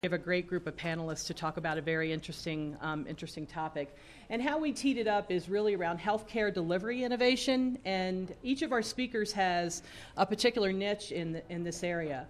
We have a great group of panelists to talk about a very interesting topic. And how we teed it up is really around healthcare delivery innovation, and each of our speakers has a particular niche in this area.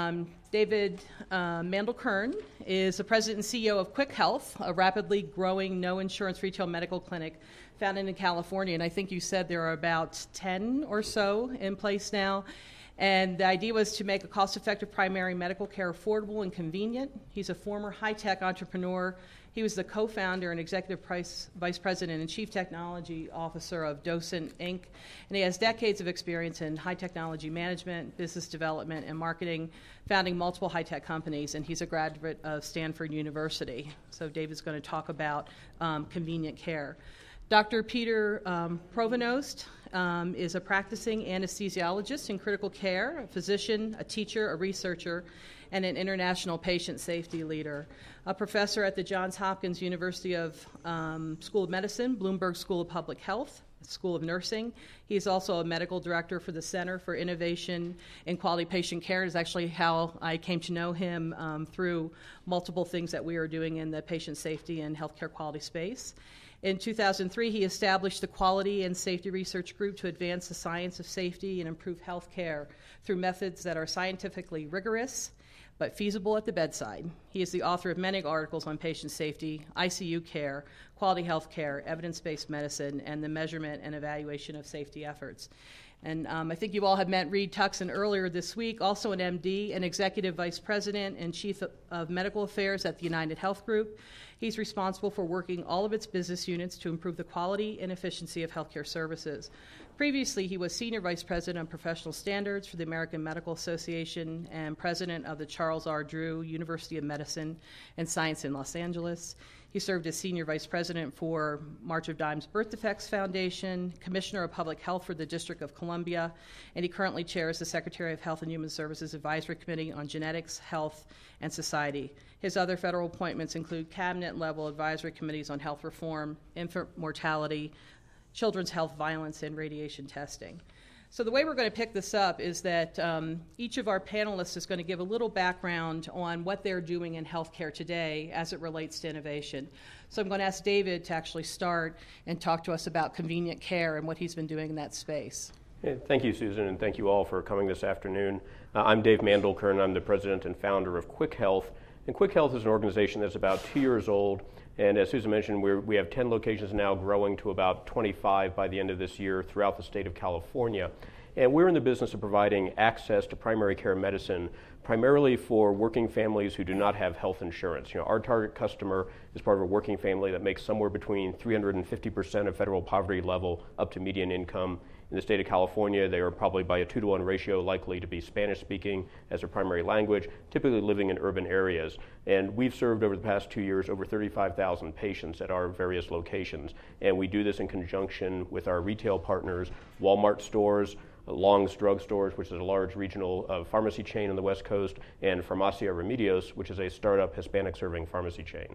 David Mandelkern is the president and CEO of Quick Health, a rapidly growing no-insurance retail medical clinic founded in California. And I think you said there are about 10 or so in place now. And the idea was to make a cost-effective primary medical care affordable and convenient. He's a former high-tech entrepreneur. He was the co-founder and executive vice president and chief technology officer of Docent Inc. And he has decades of experience in high technology management, business development, and marketing, founding multiple high-tech companies. And he's a graduate of Stanford University. So David's going to talk about convenient care. Dr. Peter Provost is a practicing anesthesiologist in critical care, a physician, a teacher, a researcher, and an international patient safety leader. A professor at the Johns Hopkins University of School of Medicine, Bloomberg School of Public Health, School of Nursing. He's also a medical director for the Center for Innovation in Quality Patient Care. Is actually how I came to know him through multiple things that we are doing in the patient safety and healthcare quality space. In 2003, he established the Quality and Safety Research Group to advance the science of safety and improve health care through methods that are scientifically rigorous but feasible at the bedside. He is the author of many articles on patient safety, ICU care, quality health care, evidence-based medicine, and the measurement and evaluation of safety efforts. And I think you all have met Reed Tuckson earlier this week, also an MD, an executive vice president and chief of medical affairs at the United Health Group. He's responsible for working all of its business units to improve the quality and efficiency of healthcare services. Previously, he was senior vice president of professional standards for the American Medical Association and president of the Charles R. Drew University of Medicine and Science in Los Angeles. He served as senior vice president for March of Dimes Birth Defects Foundation, commissioner of public health for the District of Columbia, and he currently chairs the Secretary of Health and Human Services Advisory Committee on Genetics, Health, and Society. His other federal appointments include cabinet-level advisory committees on health reform, infant mortality, children's health violence, and radiation testing. So the way we're going to pick this up is that each of our panelists is going to give a little background on what they're doing in healthcare today as it relates to innovation. So I'm going to ask David to actually start and talk to us about convenient care and what he's been doing in that space. Yeah, thank you, Susan, and thank you all for coming this afternoon. I'm Dave Mandelkern. I'm the president and founder of Quick Health. And Quick Health is an organization that's about 2 years old. And as Susan mentioned, we have 10 locations now, growing to about 25 by the end of this year throughout the state of California. And we're in the business of providing access to primary care medicine, primarily for working families who do not have health insurance. Our target customer is part of a working family that makes somewhere between 350% of federal poverty level up to median income. In the state of California, they are probably by a 2-to-1 ratio likely to be Spanish-speaking as their primary language, typically living in urban areas. And we've served over the past 2 years over 35,000 patients at our various locations. And we do this in conjunction with our retail partners, Walmart stores, Long's Drug Stores, which is a large regional pharmacy chain on the West Coast, and Farmacia Remedios, which is a startup Hispanic-serving pharmacy chain.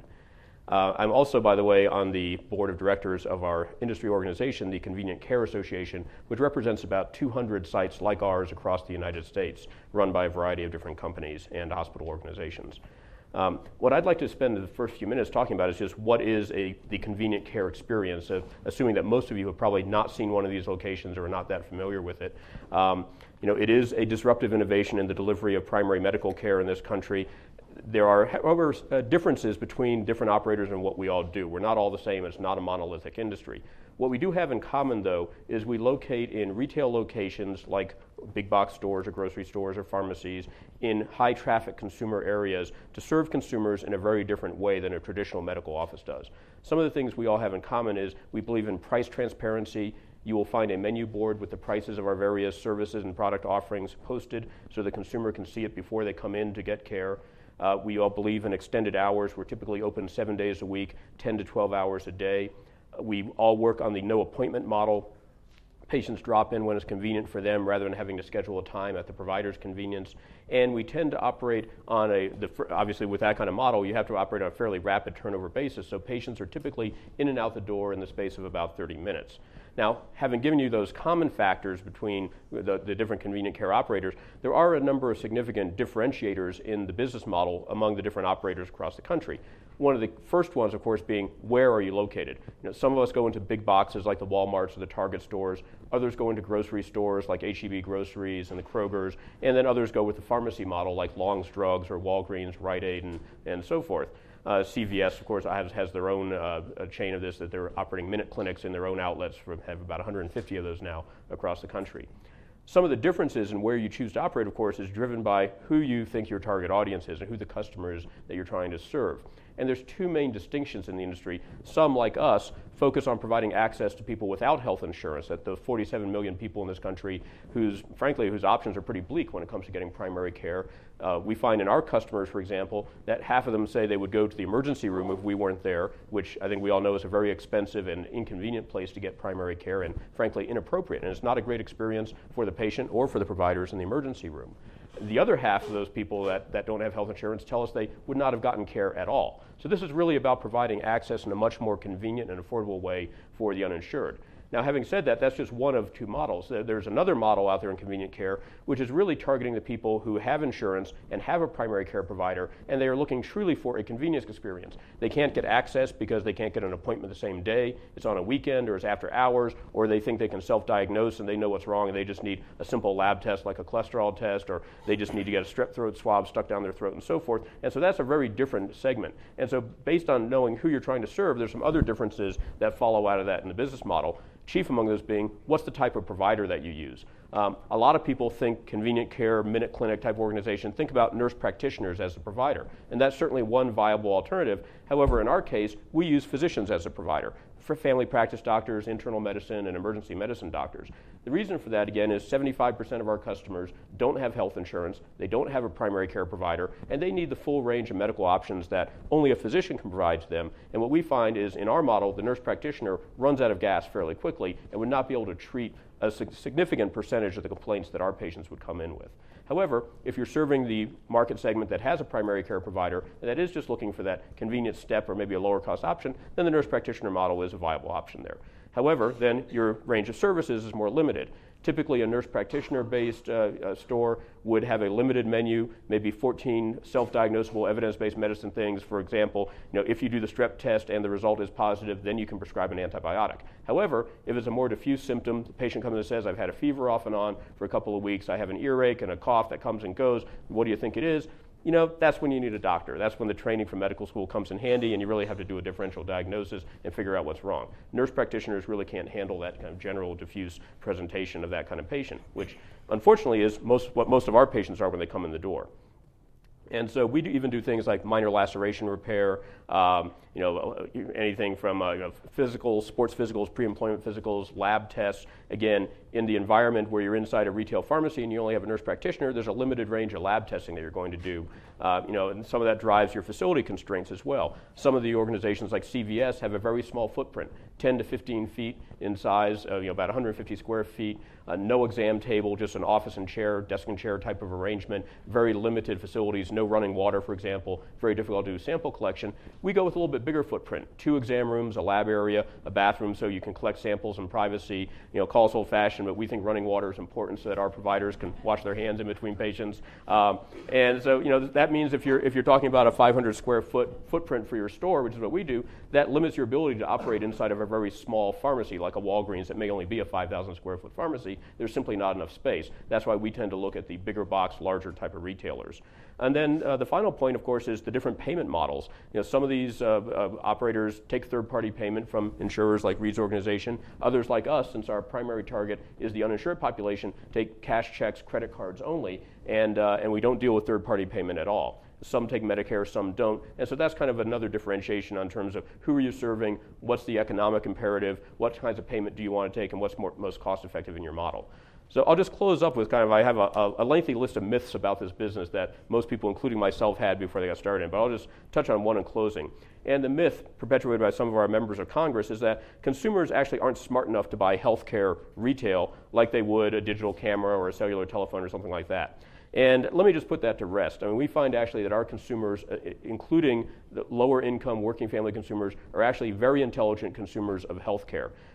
I'm also, by the way, on the board of directors of our industry organization, the Convenient Care Association, which represents about 200 sites like ours across the United States, run by a variety of different companies and hospital organizations. What I'd like to spend the first few minutes talking about is just what is the convenient care experience, assuming that most of you have probably not seen one of these locations or are not that familiar with it. It is a disruptive innovation in the delivery of primary medical care in this country. There are, however, differences between different operators and what we all do. We're not all the same. It's not a monolithic industry. What we do have in common, though, is we locate in retail locations like big box stores or grocery stores or pharmacies in high-traffic consumer areas to serve consumers in a very different way than a traditional medical office does. Some of the things we all have in common is we believe in price transparency. You will find a menu board with the prices of our various services and product offerings posted so the consumer can see it before they come in to get care. We all believe in extended hours. We're typically open 7 days a week, 10 to 12 hours a day. We all work on the no appointment model. Patients drop in when it's convenient for them rather than having to schedule a time at the provider's convenience. And we tend to operate on obviously with that kind of model, you have to operate on a fairly rapid turnover basis. So patients are typically in and out the door in the space of about 30 minutes. Now, having given you those common factors between the different convenient care operators, there are a number of significant differentiators in the business model among the different operators across the country. One of the first ones, of course, being where are you located? Some of us go into big boxes like the Walmarts or the Target stores. Others go into grocery stores like H-E-B Groceries and the Krogers. And then others go with the pharmacy model like Long's Drugs or Walgreens, Rite Aid, and so forth. CVS, of course, has their own chain of this, that they're operating minute clinics in their own outlets. Have about 150 of those now across the country. Some of the differences in where you choose to operate, of course, is driven by who you think your target audience is and who the customer is that you're trying to serve. And there's two main distinctions in the industry. Some, like us, focus on providing access to people without health insurance, that the 47 million people in this country whose options are pretty bleak when it comes to getting primary care. We find in our customers, for example, that half of them say they would go to the emergency room if we weren't there, which I think we all know is a very expensive and inconvenient place to get primary care and, frankly, inappropriate. And it's not a great experience for the patient or for the providers in the emergency room. The other half of those people that don't have health insurance tell us they would not have gotten care at all. So this is really about providing access in a much more convenient and affordable way for the uninsured. Now, having said that, that's just one of two models. There's another model out there in convenient care, which is really targeting the people who have insurance and have a primary care provider, and they are looking truly for a convenience experience. They can't get access because they can't get an appointment the same day, it's on a weekend, or it's after hours, or they think they can self-diagnose and they know what's wrong and they just need a simple lab test like a cholesterol test, or they just need to get a strep throat swab stuck down their throat and so forth. And so that's a very different segment. And so based on knowing who you're trying to serve, there's some other differences that follow out of that in the business model. Chief among those being, what's the type of provider that you use? A lot of people think convenient care, minute clinic type organization, think about nurse practitioners as a provider. And that's certainly one viable alternative. However, in our case, we use physicians as a provider for family practice doctors, internal medicine, and emergency medicine doctors. The reason for that, again, is 75% of our customers don't have health insurance, they don't have a primary care provider, and they need the full range of medical options that only a physician can provide to them. And what we find is, in our model, the nurse practitioner runs out of gas fairly quickly and would not be able to treat a significant percentage of the complaints that our patients would come in with. However, if you're serving the market segment that has a primary care provider and that is just looking for that convenient step or maybe a lower cost option, then the nurse practitioner model is a viable option there. However, then your range of services is more limited. Typically, a nurse practitioner-based store would have a limited menu, maybe 14 self-diagnosable evidence-based medicine things. For example, if you do the strep test and the result is positive, then you can prescribe an antibiotic. However, if it's a more diffuse symptom, the patient comes in and says, I've had a fever off and on for a couple of weeks, I have an earache and a cough that comes and goes, what do you think it is? That's when you need a doctor. That's when the training from medical school comes in handy and you really have to do a differential diagnosis and figure out what's wrong. Nurse practitioners really can't handle that kind of general diffuse presentation of that kind of patient, which unfortunately is what most of our patients are when they come in the door. And so we even do things like minor laceration repair, anything from physicals, sports physicals, pre-employment physicals, lab tests. Again, in the environment where you're inside a retail pharmacy and you only have a nurse practitioner, there's a limited range of lab testing that you're going to do. And some of that drives your facility constraints as well. Some of the organizations like CVS have a very small footprint, 10 to 15 feet in size, about 150 square feet, no exam table, just an office and chair, desk and chair type of arrangement, very limited facilities, no running water, for example, very difficult to do sample collection. We go with a little bit bigger footprint, 2 exam rooms, a lab area, a bathroom so you can collect samples in privacy. Call us old-fashioned, but we think running water is important so that our providers can wash their hands in between patients. And so, that means if you're talking about a 500 square foot footprint for your store, which is what we do, that limits your ability to operate inside of a very small pharmacy like a Walgreens that may only be a 5,000 square foot pharmacy. There's simply not enough space. That's why we tend to look at the bigger box, larger type of retailers. And then the final point, of course, is the different payment models. Some of these operators take third-party payment from insurers like Reed's organization. Others like us, since our primary target is the uninsured population, take cash checks, credit cards only, and we don't deal with third-party payment at all. Some take Medicare, some don't. And so that's kind of another differentiation on terms of who are you serving, what's the economic imperative, what kinds of payment do you want to take, and what's most cost-effective in your model. So I'll just close up with I have a lengthy list of myths about this business that most people, including myself, had before they got started, but I'll just touch on one in closing. And the myth perpetuated by some of our members of Congress is that consumers actually aren't smart enough to buy healthcare retail like they would a digital camera or a cellular telephone or something like that. And let me just put that to rest. I mean, we find actually that our consumers, including the lower income working family consumers, are actually very intelligent consumers of healthcare.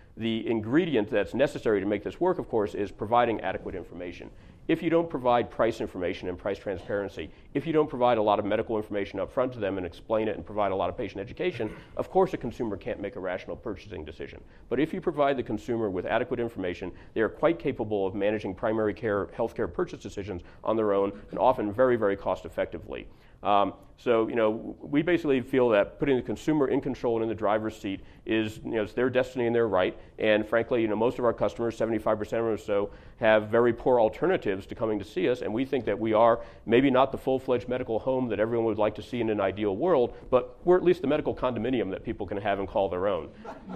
The ingredient that's necessary to make this work, of course, is providing adequate information. If you don't provide price information and price transparency, if you don't provide a lot of medical information up front to them and explain it and provide a lot of patient education, of course a consumer can't make a rational purchasing decision. But if you provide the consumer with adequate information, they are quite capable of managing primary care healthcare purchase decisions on their own, and often very, very cost effectively. So, we basically feel that putting the consumer in control and in the driver's seat is, it's their destiny and their right. And frankly, most of our customers, 75% of them or so, have very poor alternatives to coming to see us. And we think that we are maybe not the full-fledged medical home that everyone would like to see in an ideal world, but we're at least the medical condominium that people can have and call their own.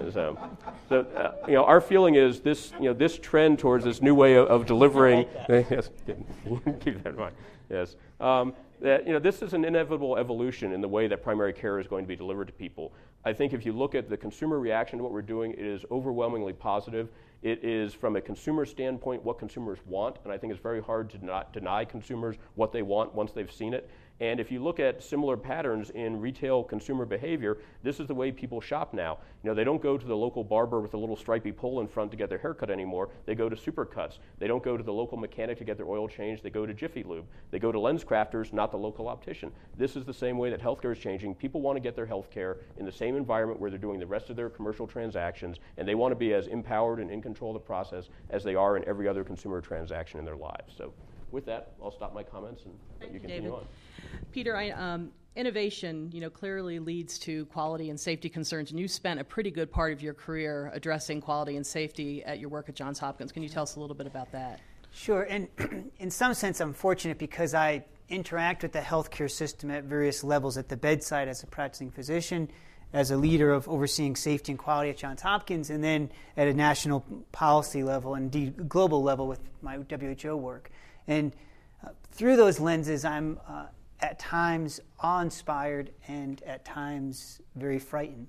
Our feeling is this, this trend towards this new way of delivering. Yes, keep that in mind. Yes. That this is an inevitable evolution in the way that primary care is going to be delivered to people. I think if you look at the consumer reaction to what we're doing, it is overwhelmingly positive. It is, from a consumer standpoint, what consumers want, and I think it's very hard to not deny consumers what they want once they've seen it. And if you look at similar patterns in retail consumer behavior, this is the way people shop now. They don't go to the local barber with a little stripy pole in front to get their hair cut anymore. They go to Supercuts. They don't go to the local mechanic to get their oil changed. They go to Jiffy Lube. They go to lens crafters, not the local optician. This is the same way that healthcare is changing. People want to get their healthcare in the same environment where they're doing the rest of their commercial transactions, and they want to be as empowered and in control of the process as they are in every other consumer transaction in their lives. So with that, I'll stop my comments and let you continue on. Peter, innovation, clearly leads to quality and safety concerns, and you spent a pretty good part of your career addressing quality and safety at your work at Johns Hopkins. Can you tell us a little bit about that? Sure, and in some sense I'm fortunate because I interact with the healthcare system at various levels, at the bedside as a practicing physician, as a leader of overseeing safety and quality at Johns Hopkins, and then at a national policy level and indeed global level with my WHO work. And through those lenses, I'm at times awe-inspired and at times very frightened.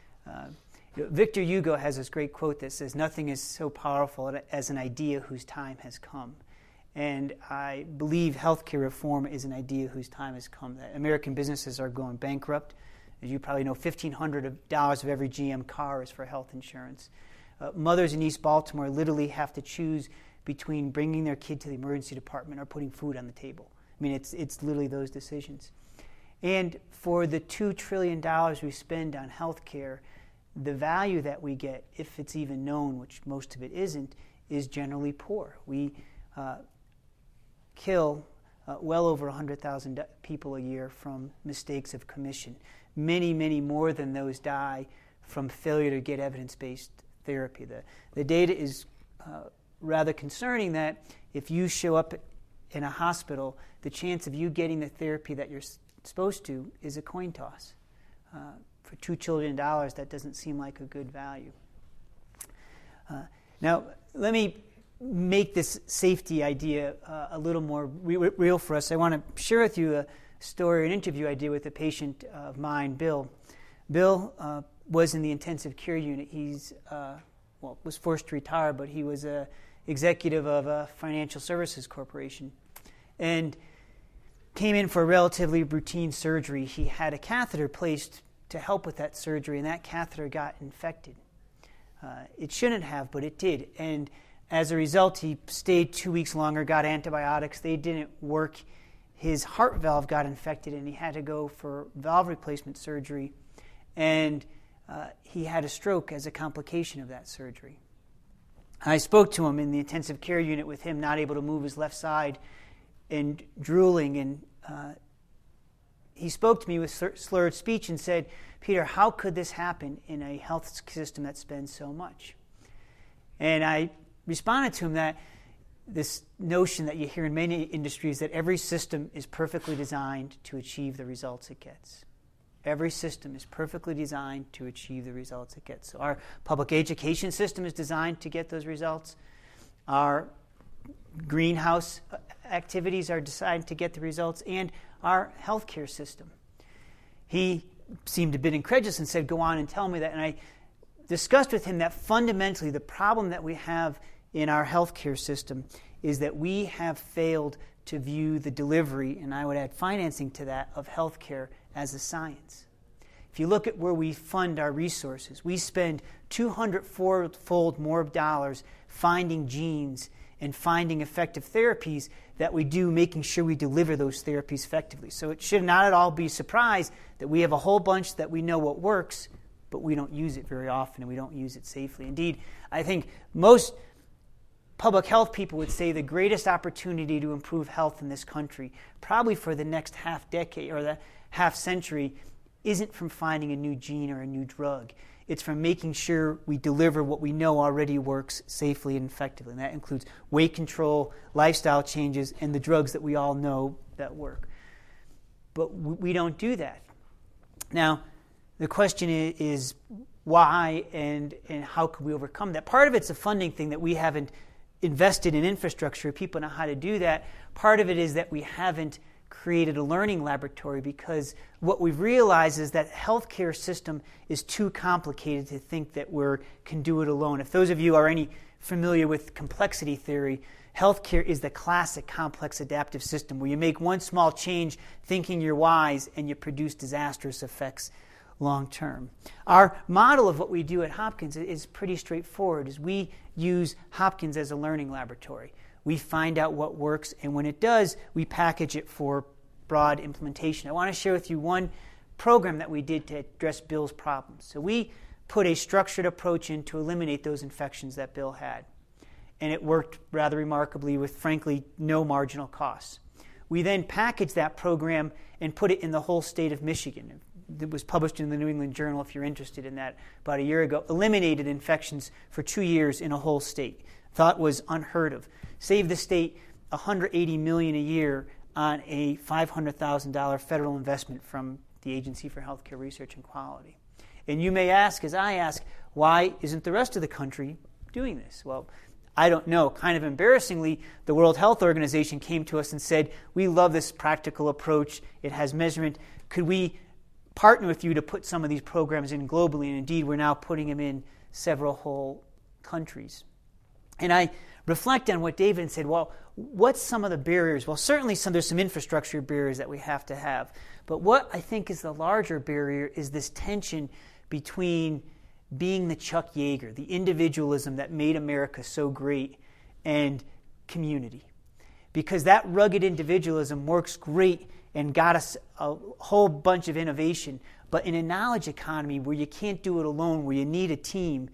Victor Hugo has this great quote that says, "Nothing is so powerful as an idea whose time has come." And I believe healthcare reform is an idea whose time has come. That American businesses are going bankrupt. As you probably know, $1,500 of every GM car is for health insurance. Mothers in East Baltimore literally have to choose between bringing their kid to the emergency department or putting food on the table. I mean, it's literally those decisions. And for the $2 trillion we spend on health care, the value that we get, if it's even known, which most of it isn't, is generally poor. We kill well over 100,000 people a year from mistakes of commission. Many, many more than those die from failure to get evidence-based therapy. The data is rather concerning that if you show up in a hospital, the chance of you getting the therapy that you're supposed to is a coin toss. For $2 trillion, that doesn't seem like a good value. Now, let me make this safety idea a little more real for us. I want to share with you a story, an interview I did with a patient of mine, Bill. Bill was in the intensive care unit. He's was forced to retire, but he was a executive of a financial services corporation and came in for a relatively routine surgery. He had a catheter placed to help with that surgery, and that catheter got infected. It shouldn't have, but it did. And as a result, he stayed 2 weeks longer, got antibiotics. They didn't work. His heart valve got infected, and he had to go for valve replacement surgery. And he had a stroke as a complication of that surgery. I spoke to him in the intensive care unit with him not able to move his left side and drooling. And he spoke to me with slurred speech and said, "Peter, how could this happen in a health system that spends so much?" And I responded to him that this notion that you hear in many industries that every system is perfectly designed to achieve the results it gets. Every system is perfectly designed to achieve the results it gets. So our public education system is designed to get those results. Our greenhouse activities are designed to get the results, and our healthcare system. He seemed a bit incredulous and said, "Go on and tell me that." And I discussed with him that fundamentally the problem that we have in our healthcare system is that we have failed to view the delivery, and I would add financing to that, of healthcare as a science. if you look at where we fund our resources, we spend 200-fold more dollars finding genes and finding effective therapies that we do making sure we deliver those therapies effectively. So it should not at all be a surprise that we have a whole bunch that we know what works, but we don't use it very often and we don't use it safely. Indeed, I think most public health people would say the greatest opportunity to improve health in this country, probably for the next half decade or the half century, isn't from finding a new gene or a new drug. It's from making sure we deliver what we know already works safely and effectively. And that includes weight control, lifestyle changes, and the drugs that we all know that work. But we don't do that. Now, the question is why and how can we overcome that? Part of it's a funding thing that we haven't invested in infrastructure. People know how to do that. Part of it is that we haven't created a learning laboratory, because what we've realized is that healthcare system is too complicated to think that we can do it alone. If those of you are any familiar with complexity theory, healthcare is the classic complex adaptive system where you make one small change thinking you're wise and you produce disastrous effects long term. Our model of what we do at Hopkins is pretty straightforward. Is we use Hopkins as a learning laboratory. We find out what works, and when it does, we package it for broad implementation. I want to share with you one program that we did to address Bill's problems. So we put a structured approach in to eliminate those infections that Bill had. And it worked rather remarkably with, frankly, no marginal costs. We then packaged that program and put it in the whole state of Michigan. It was published in the New England Journal, if you're interested in that, about a year ago. Eliminated infections for 2 years in a whole state. Thought was unheard of. Saved the state $180 million a year on a $500,000 federal investment from the Agency for Healthcare Research and Quality. And you may ask, as I ask, why isn't the rest of the country doing this? Well, I don't know. Kind of embarrassingly, the World Health Organization came to us and said, we love this practical approach. It has measurement. Could we partner with you to put some of these programs in globally? And indeed, we're now putting them in several whole countries. And I reflect on what David said. Well, what's some of the barriers? Well, certainly there's some infrastructure barriers that we have to have. But what I think is the larger barrier is this tension between being the Chuck Yeager, the individualism that made America so great, and community. Because that rugged individualism works great and got us a whole bunch of innovation. But in a knowledge economy where you can't do it alone, where you need a team,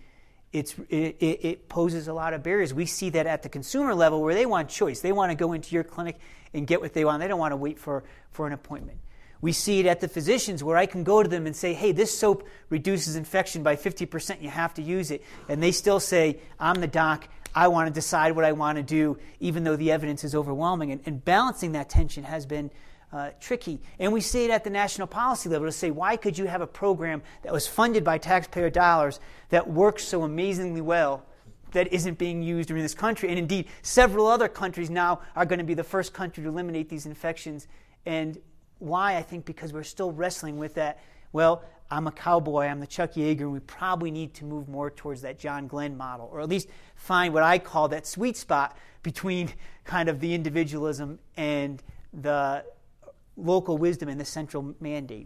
it poses a lot of barriers. We see that at the consumer level where they want choice. They want to go into your clinic and get what they want. They don't want to wait for an appointment. We see it at the physicians where I can go to them and say, hey, this soap reduces infection by 50%. You have to use it. And they still say, I'm the doc. I want to decide what I want to do, even though the evidence is overwhelming. And balancing that tension has been tricky. And we see it at the national policy level to say, why could you have a program that was funded by taxpayer dollars that works so amazingly well that isn't being used in this country? And indeed, several other countries now are going to be the first country to eliminate these infections. And why? I think because we're still wrestling with that, well, I'm a cowboy, I'm the Chuck Yeager, and we probably need to move more towards that John Glenn model, or at least find what I call that sweet spot between kind of the individualism and the local wisdom and the central mandate.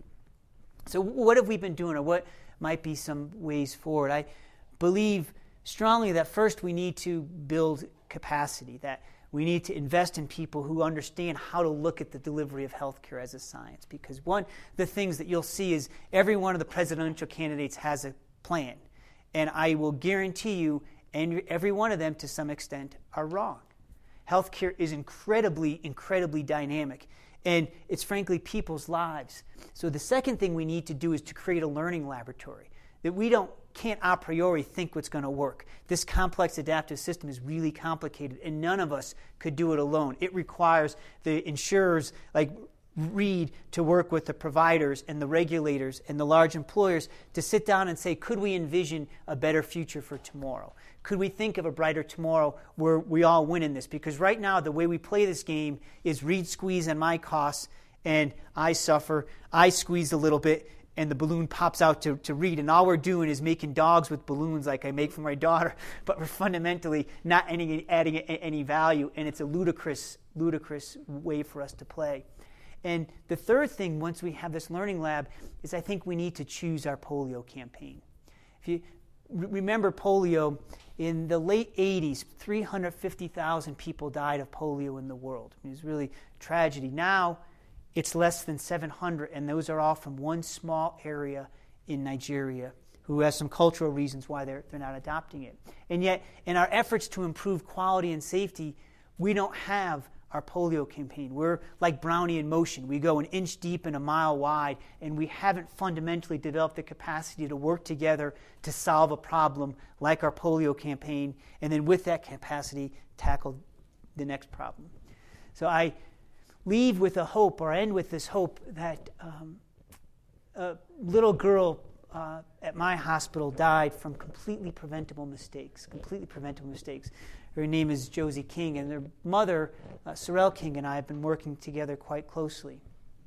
So what have we been doing, or what might be some ways forward? I believe strongly that first we need to build capacity, that we need to invest in people who understand how to look at the delivery of healthcare as a science. Because one of the things that you'll see is every one of the presidential candidates has a plan. And I will guarantee you, and every one of them to some extent are wrong. Healthcare is incredibly, incredibly dynamic. And it's frankly people's lives. So the second thing we need to do is to create a learning laboratory. That we can't a priori think what's going to work. This complex adaptive system is really complicated, and none of us could do it alone. It requires the insurers like Reed to work with the providers and the regulators and the large employers to sit down and say, could we envision a better future for tomorrow? Could we think of a brighter tomorrow where we all win in this? Because right now, the way we play this game is Reed squeeze on my costs, and I suffer. I squeeze a little bit, and the balloon pops out to Reed. And all we're doing is making dogs with balloons like I make for my daughter, but we're fundamentally not adding any value, and it's a ludicrous way for us to play. And the third thing, once we have this learning lab, is I think we need to choose our polio campaign. If you remember polio, in the late 80s, 350,000 people died of polio in the world. It was really a tragedy. Now, it's less than 700, and those are all from one small area in Nigeria, who has some cultural reasons why they're not adopting it. And yet, in our efforts to improve quality and safety, we don't have our polio campaign. We're like Brownian motion. We go an inch deep and a mile wide, and we haven't fundamentally developed the capacity to work together to solve a problem like our polio campaign, and then with that capacity, tackle the next problem. So I leave with a hope, or end with this hope, that a little girl at my hospital died from completely preventable mistakes. Her name is Josie King, and her mother, Sorrel King, and I have been working together quite closely.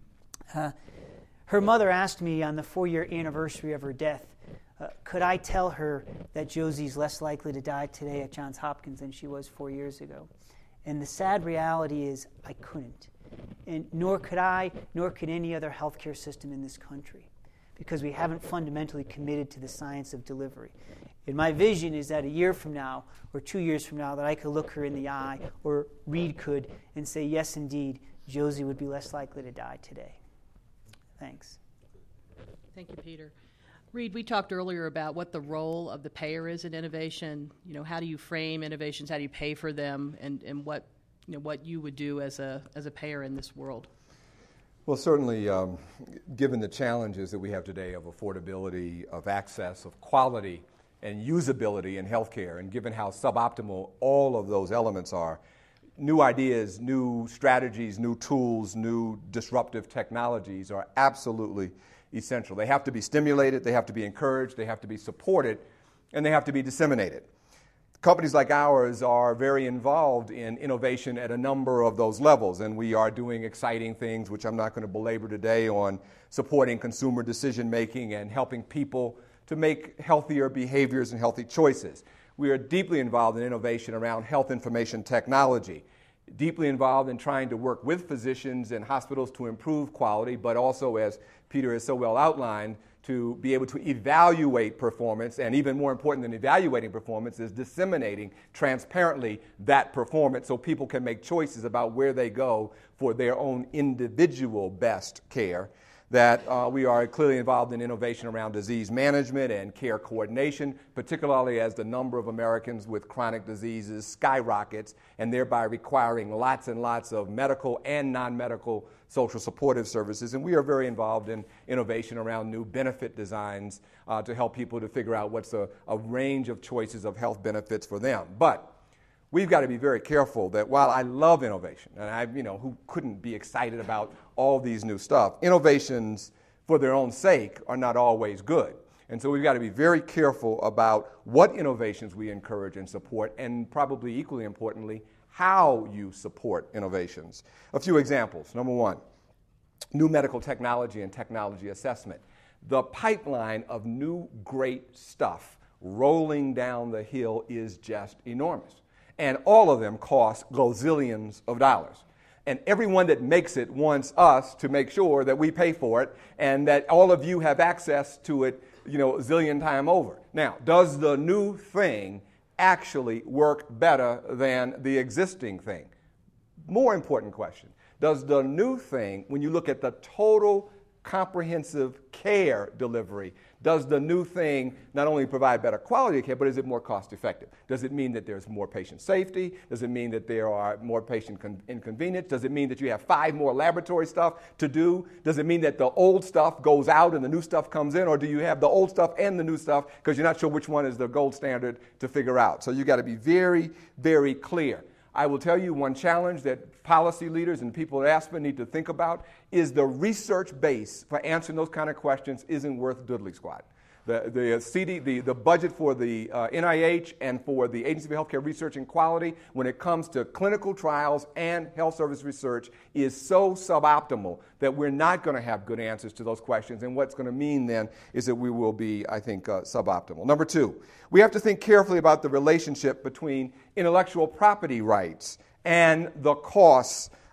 Her mother asked me on the 4-year anniversary of her death, could I tell her that Josie's less likely to die today at Johns Hopkins than she was 4 years ago? And the sad reality is I couldn't. And nor could I, nor could any other healthcare system in this country, because we haven't fundamentally committed to the science of delivery. And my vision is that a year from now, or 2 years from now, that I could look her in the eye, or Reed could, and say, yes, indeed, Josie would be less likely to die today. Thanks. Thank you, Peter. Reed, we talked earlier about what the role of the payer is in innovation. You know, how do you frame innovations? How do you pay for them? And what you would do as a payer in this world? Well, certainly, given the challenges that we have today of affordability, of access, of quality, and usability in healthcare, and given how suboptimal all of those elements are, new ideas, new strategies, new tools, new disruptive technologies are absolutely essential. They have to be stimulated, they have to be encouraged, they have to be supported, and they have to be disseminated. Companies like ours are very involved in innovation at a number of those levels, and we are doing exciting things, which I'm not going to belabor today, on supporting consumer decision-making and helping people to make healthier behaviors and healthy choices. We are deeply involved in innovation around health information technology, deeply involved in trying to work with physicians and hospitals to improve quality, but also, as Peter has so well outlined, to be able to evaluate performance, and even more important than evaluating performance is disseminating transparently that performance so people can make choices about where they go for their own individual best care. That we are clearly involved in innovation around disease management and care coordination, particularly as the number of Americans with chronic diseases skyrockets, and thereby requiring lots and lots of medical and non-medical social supportive services. And we are very involved in innovation around new benefit designs to help people to figure out what's a range of choices of health benefits for them. But we've got to be very careful that while I love innovation, and who couldn't be excited about all these new stuff, innovations for their own sake are not always good. And so we've got to be very careful about what innovations we encourage and support, and probably equally importantly, how you support innovations. A few examples. Number one, new medical technology and technology assessment. The pipeline of new great stuff rolling down the hill is just enormous. And all of them cost gazillions of dollars. And everyone that makes it wants us to make sure that we pay for it and that all of you have access to it, a zillion times over. Now, does the new thing actually work better than the existing thing? More important question, does the new thing, when you look at the total comprehensive care delivery, does the new thing not only provide better quality of care, but is it more cost effective? Does it mean that there's more patient safety? Does it mean that there are more patient inconvenience? Does it mean that you have 5 more laboratory stuff to do? Does it mean that the old stuff goes out and the new stuff comes in? Or do you have the old stuff and the new stuff because you're not sure which one is the gold standard to figure out? So you got to be very, very clear. I will tell you one challenge that policy leaders and people at Aspen need to think about is the research base for answering those kind of questions isn't worth diddly squat. The budget for the NIH and for the Agency for Healthcare Research and Quality when it comes to clinical trials and health service research is so suboptimal that we're not going to have good answers to those questions. And what's going to mean then is that we will be, I think, suboptimal. Number 2, we have to think carefully about the relationship between intellectual property rights and the costs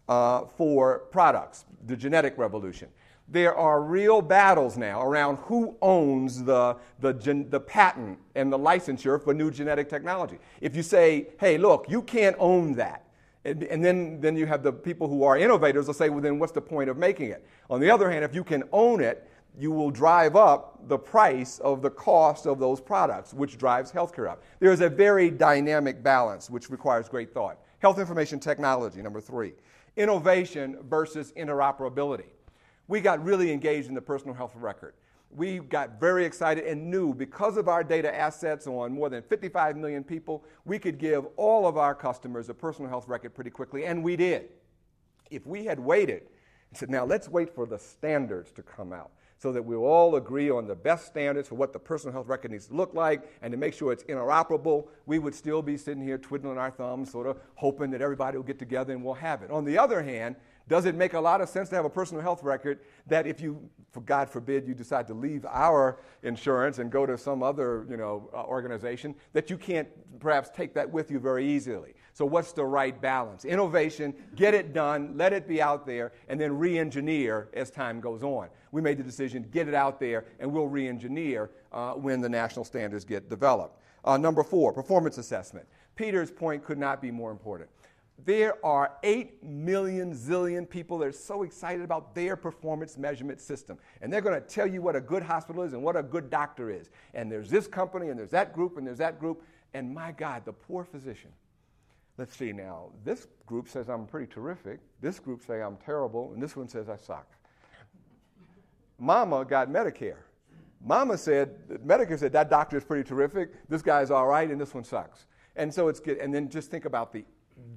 for products, the genetic revolution. There are real battles now around who owns the patent and the licensure for new genetic technology. If you say, hey, look, you can't own that, and then you have the people who are innovators will say, well, then what's the point of making it? On the other hand, if you can own it, you will drive up the price of the cost of those products, which drives healthcare up. There is a very dynamic balance, which requires great thought. Health information technology, number 3. Innovation versus interoperability. We got really engaged in the personal health record. We got very excited and knew because of our data assets on more than 55 million people, we could give all of our customers a personal health record pretty quickly, and we did. If we had waited and said, now let's wait for the standards to come out so that we'll all agree on the best standards for what the personal health record needs to look like and to make sure it's interoperable, we would still be sitting here twiddling our thumbs, sort of hoping that everybody will get together and we'll have it. On the other hand, does it make a lot of sense to have a personal health record that if you, for God forbid, you decide to leave our insurance and go to some other organization, that you can't perhaps take that with you very easily? So what's the right balance? Innovation, get it done, let it be out there, and then re-engineer as time goes on. We made the decision, get it out there, and we'll re-engineer when the national standards get developed. Number 4, performance assessment. Peter's point could not be more important. There are 8 million zillion people that are so excited about their performance measurement system. And they're going to tell you what a good hospital is and what a good doctor is. And there's this company and there's that group and there's that group. And my God, the poor physician. Let's see now. This group says I'm pretty terrific. This group says I'm terrible. And this one says I suck. Mama got Medicare. Mama said, Medicare said that doctor is pretty terrific. This guy's all right and this one sucks. And so it's good. And then just think about the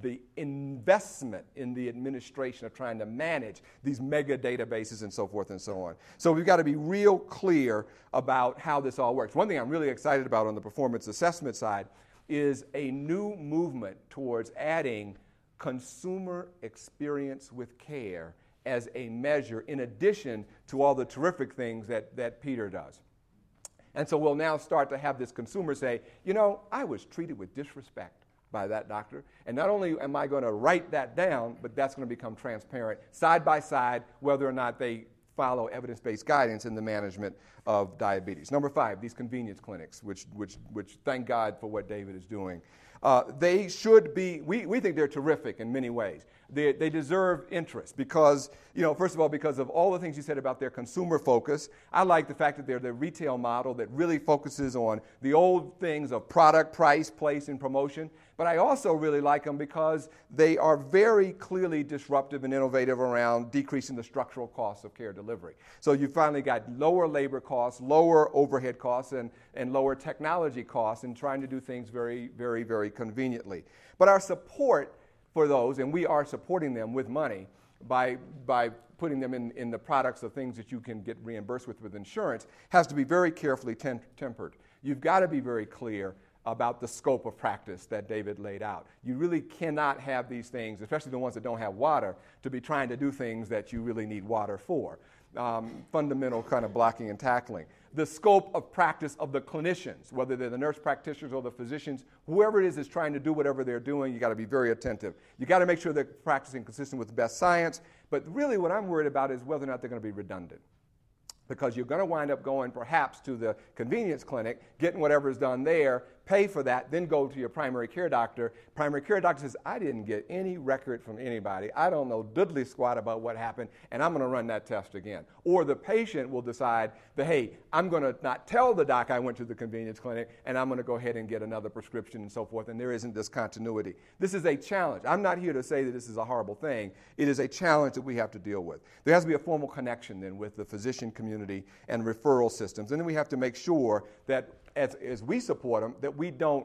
investment in the administration of trying to manage these mega databases and so forth and so on. So we've got to be real clear about how this all works. One thing I'm really excited about on the performance assessment side is a new movement towards adding consumer experience with care as a measure in addition to all the terrific things that Peter does. And so we'll now start to have this consumer say, I was treated with disrespect by that doctor. And not only am I going to write that down, but that's going to become transparent side by side whether or not they follow evidence-based guidance in the management of diabetes. Number 5, these convenience clinics, which thank God for what David is doing. They should be, we think they're terrific in many ways. They deserve interest because, first of all, because of all the things you said about their consumer focus. I like the fact that they're the retail model that really focuses on the old things of product, price, place, and promotion. But I also really like them because they are very clearly disruptive and innovative around decreasing the structural costs of care delivery. So you finally got lower labor costs, lower overhead costs, and lower technology costs in trying to do things very, very, very conveniently. But our support for those, and we are supporting them with money by putting them in the products of things that you can get reimbursed with insurance, has to be very carefully tempered. You've got to be very clear about the scope of practice that David laid out. You really cannot have these things, especially the ones that don't have water, to be trying to do things that you really need water for. Fundamental kind of blocking and tackling. The scope of practice of the clinicians, whether they're the nurse practitioners or the physicians, whoever it is trying to do whatever they're doing, you got to be very attentive. You got to make sure they're practicing consistent with the best science, but really what I'm worried about is whether or not they're going to be redundant. Because you're going to wind up going perhaps to the convenience clinic, getting whatever is done there, pay for that, then go to your primary care doctor. Primary care doctor says, I didn't get any record from anybody. I don't know diddly squat about what happened, and I'm going to run that test again. Or the patient will decide that, hey, I'm going to not tell the doc I went to the convenience clinic, and I'm going to go ahead and get another prescription and so forth, and there isn't this continuity. This is a challenge. I'm not here to say that this is a horrible thing. It is a challenge that we have to deal with. There has to be a formal connection then with the physician community and referral systems, and then we have to make sure that as we support them, that we don't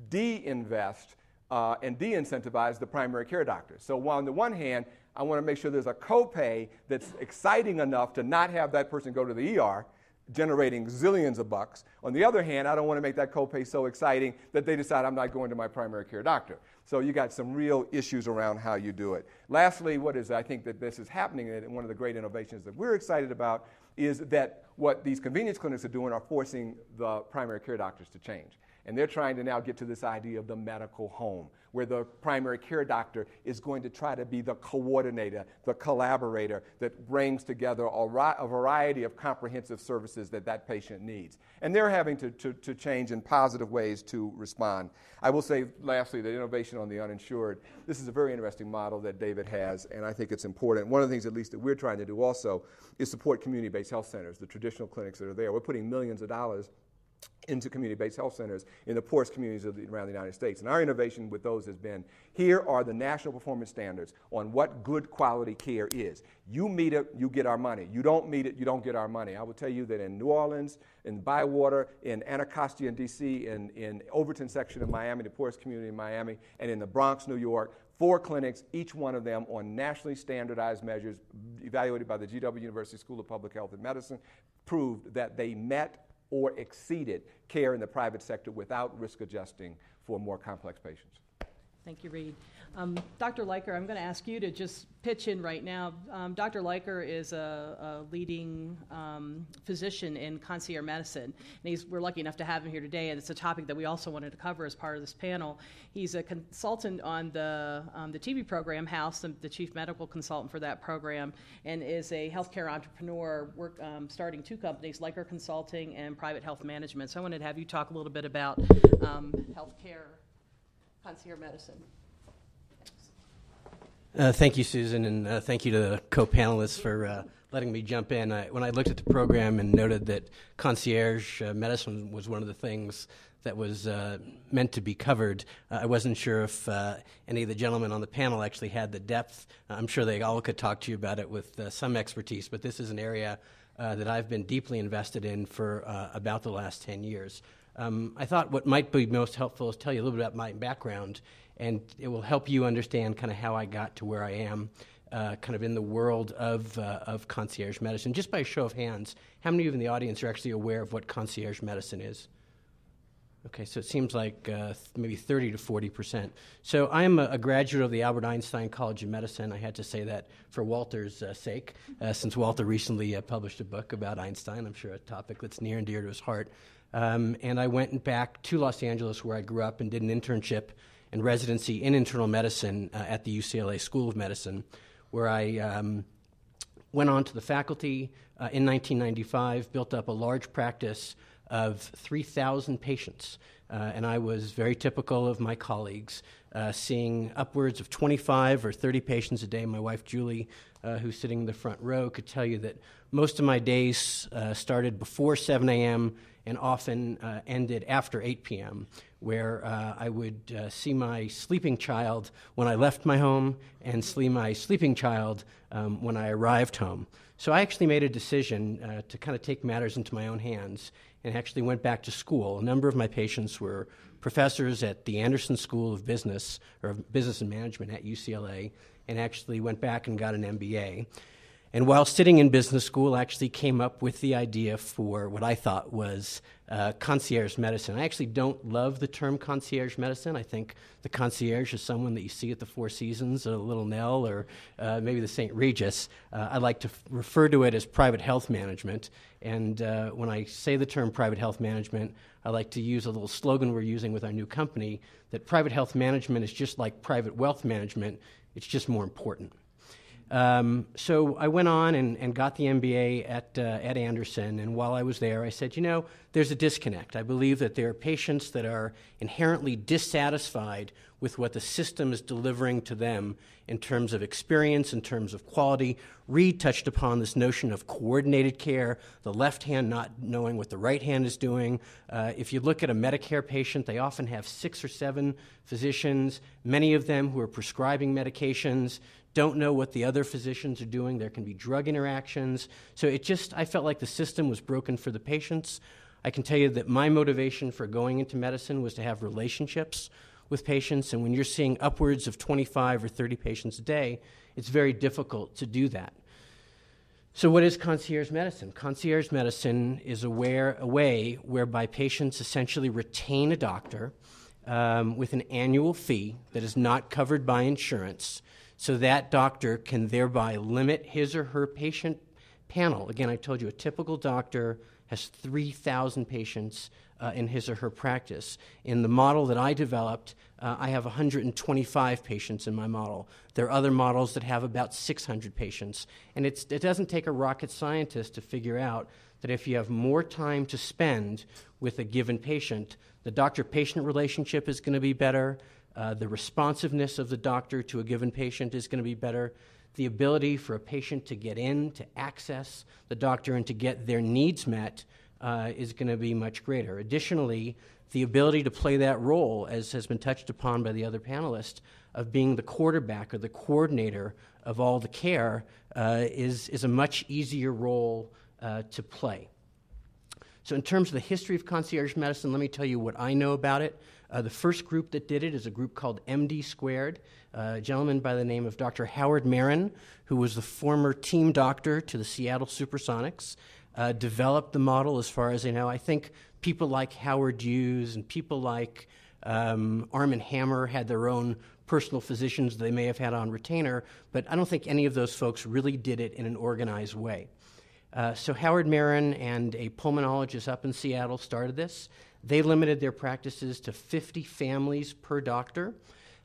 de-invest and de-incentivize the primary care doctors. So while on the one hand, I want to make sure there's a copay that's exciting enough to not have that person go to the ER, generating zillions of bucks. On the other hand, I don't want to make that copay so exciting that they decide I'm not going to my primary care doctor. So you got some real issues around how you do it. Lastly, I think that this is happening, and one of the great innovations that we're excited about is that what these convenience clinics are doing are forcing the primary care doctors to change. And they're trying to now get to this idea of the medical home, where the primary care doctor is going to try to be the coordinator, the collaborator that brings together a variety of comprehensive services that patient needs. And they're having to change in positive ways to respond. I will say, lastly, that innovation on the uninsured, this is a very interesting model that David has, and I think it's important. One of the things, at least, that we're trying to do also is support community-based health centers, the traditional clinics that are there. We're putting millions of dollars into community-based health centers in the poorest communities around the United States. And our innovation with those has been, here are the national performance standards on what good quality care is. You meet it, you get our money. You don't meet it, you don't get our money. I will tell you that in New Orleans, in Bywater, in Anacostia in D.C., in Overton section of Miami, the poorest community in Miami, and in the Bronx, New York, 4 clinics, each one of them on nationally standardized measures evaluated by the GW University School of Public Health and Medicine, proved that they met or exceeded care in the private sector without risk adjusting for more complex patients. Thank you, Reed. Dr. Leiker, I'm going to ask you to just pitch in right now. Dr. Leiker is a leading physician in concierge medicine, and we're lucky enough to have him here today, and it's a topic that we also wanted to cover as part of this panel. He's a consultant on the TV program House, the chief medical consultant for that program, and is a healthcare entrepreneur starting 2 companies, Leiker Consulting and Private Health Management. So I wanted to have you talk a little bit about healthcare concierge medicine. Thank you, Susan, and thank you to the co-panelists for letting me jump in. When I looked at the program and noted that concierge medicine was one of the things that was meant to be covered, I wasn't sure if any of the gentlemen on the panel actually had the depth. I'm sure they all could talk to you about it with some expertise, but this is an area that I've been deeply invested in for about the last 10 years. I thought what might be most helpful is tell you a little bit about my background, and it will help you understand kind of how I got to where I am, kind of in the world of concierge medicine. Just by a show of hands, how many of you in the audience are actually aware of what concierge medicine is? Okay, so it seems like maybe 30 to 40%. So I am a graduate of the Albert Einstein College of Medicine. I had to say that for Walter's sake, since Walter recently published a book about Einstein. I'm sure a topic that's near and dear to his heart. And I went back to Los Angeles, where I grew up, and did an internship and residency in internal medicine at the UCLA School of Medicine, where I went on to the faculty in 1995, built up a large practice of 3,000 patients. And I was very typical of my colleagues, seeing upwards of 25 or 30 patients a day. My wife, Julie, who's sitting in the front row, could tell you that most of my days started before 7 a.m. and often ended after 8 p.m., where I would see my sleeping child when I left my home and see my sleeping child when I arrived home. So I actually made a decision to kind of take matters into my own hands and actually went back to school. A number of my patients were professors at the Anderson School of Business, or Business and Management at UCLA, and actually went back and got an MBA. And while sitting in business school, I actually came up with the idea for what I thought was concierge medicine. I actually don't love the term concierge medicine. I think the concierge is someone that you see at the Four Seasons, or Little Nell, or maybe the St. Regis. I like to refer to it as private health management. And when I say the term private health management, I like to use a little slogan we're using with our new company, that private health management is just like private wealth management. It's just more important. So I went on and got the MBA at Anderson, and while I was there, I said, there's a disconnect. I believe that there are patients that are inherently dissatisfied with what the system is delivering to them in terms of experience, in terms of quality. Reed touched upon this notion of coordinated care, the left hand not knowing what the right hand is doing. If you look at a Medicare patient, they often have 6 or 7 physicians, many of them who are prescribing medications, don't know what the other physicians are doing. There can be drug interactions. So I felt like the system was broken for the patients. I can tell you that my motivation for going into medicine was to have relationships with patients, and when you're seeing upwards of 25 or 30 patients a day, it's very difficult to do that. So what is concierge medicine? Concierge medicine is a way whereby patients essentially retain a doctor with an annual fee that is not covered by insurance, so that doctor can thereby limit his or her patient panel. Again, I told you a typical doctor has 3,000 patients in his or her practice. In the model that I developed, I have 125 patients in my model. There are other models that have about 600 patients. And it doesn't take a rocket scientist to figure out that if you have more time to spend with a given patient, the doctor-patient relationship is going to be better, the responsiveness of the doctor to a given patient is going to be better, the ability for a patient to get in, to access the doctor, and to get their needs met is going to be much greater. Additionally, the ability to play that role, as has been touched upon by the other panelists, of being the quarterback or the coordinator of all the care is a much easier role to play. So in terms of the history of concierge medicine, let me tell you what I know about it. The first group that did it is a group called MD Squared, a gentleman by the name of Dr. Howard Marin, who was the former team doctor to the Seattle Supersonics, developed the model as far as I know. I think people like Howard Hughes and people like Arm & Hammer had their own personal physicians they may have had on retainer, but I don't think any of those folks really did it in an organized way. So Howard Marin and a pulmonologist up in Seattle started this. They limited their practices to 50 families per doctor,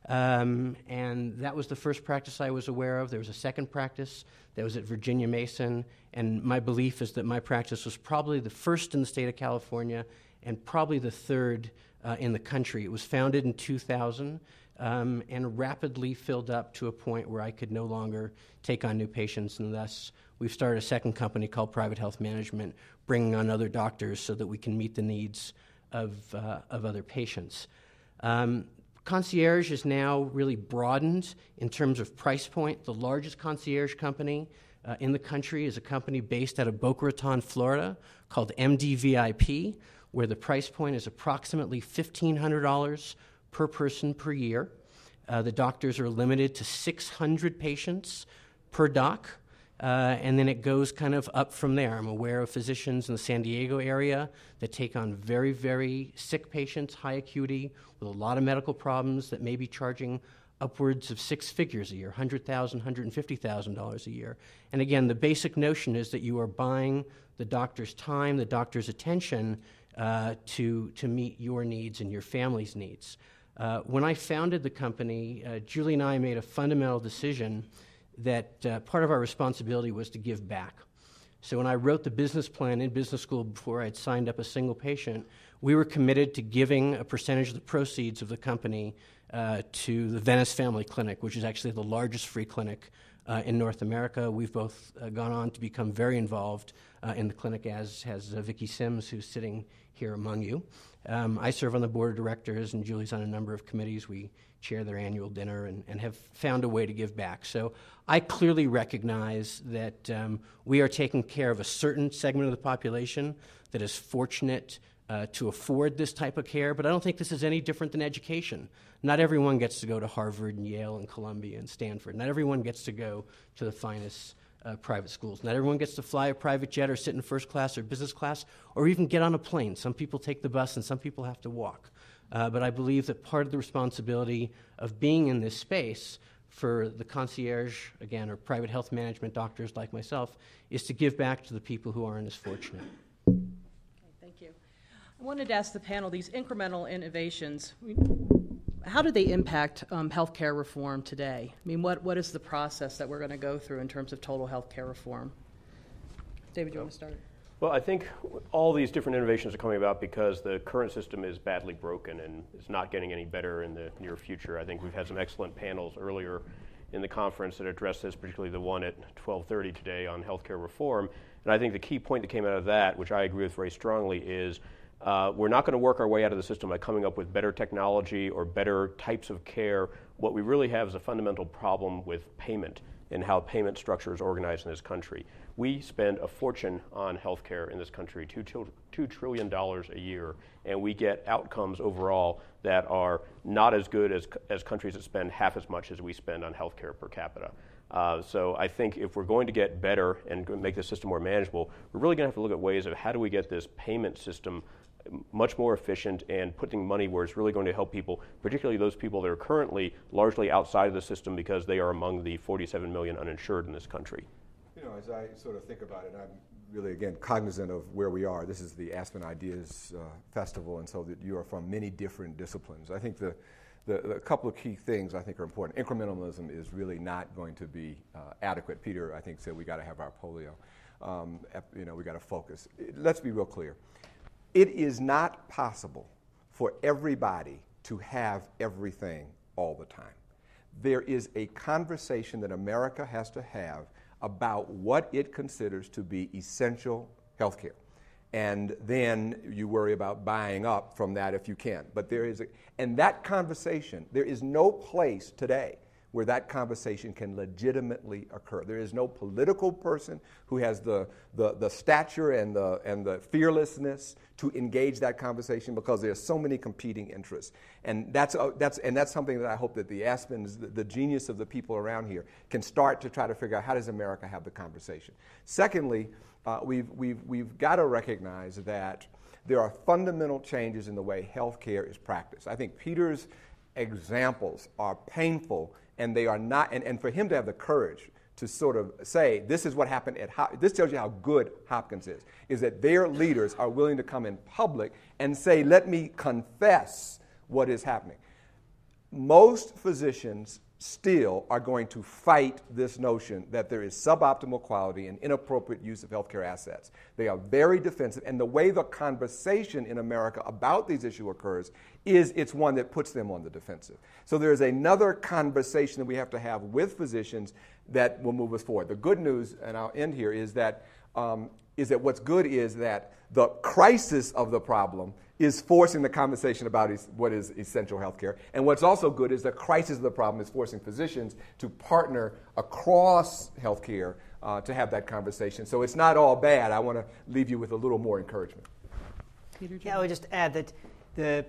and that was the first practice I was aware of. There was a second practice that was at Virginia Mason, and my belief is that my practice was probably the first in the state of California and probably the third in the country. It was founded in 2000 and rapidly filled up to a point where I could no longer take on new patients, and thus we've started a second company called Private Health Management, bringing on other doctors so that we can meet the needs of other patients. Concierge is now really broadened in terms of price point. The largest concierge company in the country is a company based out of Boca Raton, Florida, called MDVIP, where the price point is approximately $1,500 per person per year. The doctors are limited to 600 patients per doc. And then it goes kind of up from there. I'm aware of physicians in the San Diego area that take on very, very sick patients, high acuity, with a lot of medical problems that may be charging upwards of six figures a year, $100,000, $150,000 a year. And again, the basic notion is that you are buying the doctor's time, the doctor's attention to meet your needs and your family's needs. When I founded the company, Julie and I made a fundamental decision that part of our responsibility was to give back. So when I wrote the business plan in business school before I'd signed up a single patient, we were committed to giving a percentage of the proceeds of the company to the Venice Family Clinic, which is actually the largest free clinic in North America. We've both gone on to become very involved in the clinic, as has Vicki Sims, who's sitting here among you. I serve on the board of directors, and Julie's on a number of committees. We chair their annual dinner and have found a way to give back. So I clearly recognize that we are taking care of a certain segment of the population that is fortunate to afford this type of care, but I don't think this is any different than education. Not everyone gets to go to Harvard and Yale and Columbia and Stanford. Not everyone gets to go to the finest private schools. Not everyone gets to fly a private jet or sit in first class or business class or even get on a plane. Some people take the bus and some people have to walk. But I believe that part of the responsibility of being in this space for the concierge, again, or private health management doctors like myself, is to give back to the people who aren't as fortunate. Okay, thank you. I wanted to ask the panel, these incremental innovations, how do they impact healthcare reform today? I mean, what is the process that we're going to go through in terms of total healthcare reform? David, do you want to start? Well, I think all these different innovations are coming about because the current system is badly broken and is not getting any better in the near future. I think we've had some excellent panels earlier in the conference that addressed this, particularly the one at 12:30 today on healthcare reform. And I think the key point that came out of that, which I agree with very strongly, is we're not going to work our way out of the system by coming up with better technology or better types of care. What we really have is a fundamental problem with payment and how payment structure is organized in this country. We spend a fortune on healthcare in this country, $2 trillion a year, and we get outcomes overall that are not as good as countries that spend half as much as we spend on healthcare per capita. So I think if we're going to get better and make the system more manageable, we're really going to have to look at ways of how do we get this payment system much more efficient and putting money where it's really going to help people, particularly those people that are currently largely outside of the system because they are among the 47 million uninsured in this country. You know, as I sort of think about it, I'm really, again, cognizant of where we are. This is the Aspen Ideas Festival, and so that you are from many different disciplines. I think the couple of key things I think are important. Incrementalism is really not going to be adequate. Peter, I think, said we got to have our polio. We got to focus. Let's be real clear. It is not possible for everybody to have everything all the time. There is a conversation that America has to have about what it considers to be essential health care. And then you worry about buying up from that if you can. But and that conversation, there is no place today where that conversation can legitimately occur. There is no political person who has the stature and the fearlessness to engage that conversation because there are so many competing interests. And that's something that I hope that the Aspens, the genius of the people around here, can start to try to figure out how does America have the conversation. Secondly, we've got to recognize that there are fundamental changes in the way healthcare is practiced. I think Peter's examples are painful, and they are not, and for him to have the courage to sort of say, this is what happened this tells you how good Hopkins is that their leaders are willing to come in public and say, let me confess what is happening. Most physicians still are going to fight this notion that there is suboptimal quality and inappropriate use of healthcare assets. They are very defensive, and the way the conversation in America about these issues occurs is it's one that puts them on the defensive. So there's another conversation that we have to have with physicians that will move us forward. The good news, and I'll end here, is that what's good is that the crisis of the problem is forcing the conversation about what is essential healthcare. And what's also good is the crisis of the problem is forcing physicians to partner across healthcare to have that conversation. So it's not all bad. I want to leave you with a little more encouragement. Peter, I would just add that the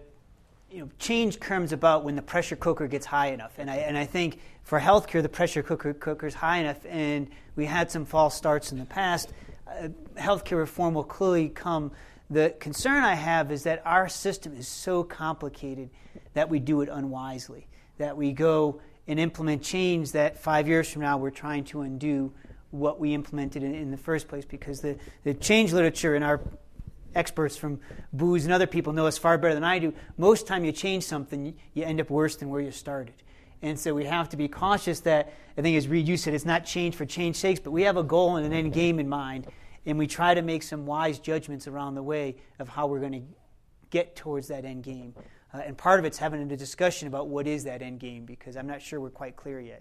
change comes about when the pressure cooker gets high enough. And I think for healthcare, the pressure cooker is high enough, and we had some false starts in the past. Healthcare reform will clearly come. The concern I have is that our system is so complicated that we do it unwisely, that we go and implement change that 5 years from now we're trying to undo what we implemented in the first place, because the change literature and our experts from Booz and other people know us far better than I do. Most time you change something, you end up worse than where you started. And so we have to be cautious that, I think as Reed, you said, it's not change for change's sake, but we have a goal and an end game in mind. And we try to make some wise judgments around the way of how we're going to get towards that end game. And part of it's having a discussion about what is that end game, because I'm not sure we're quite clear yet.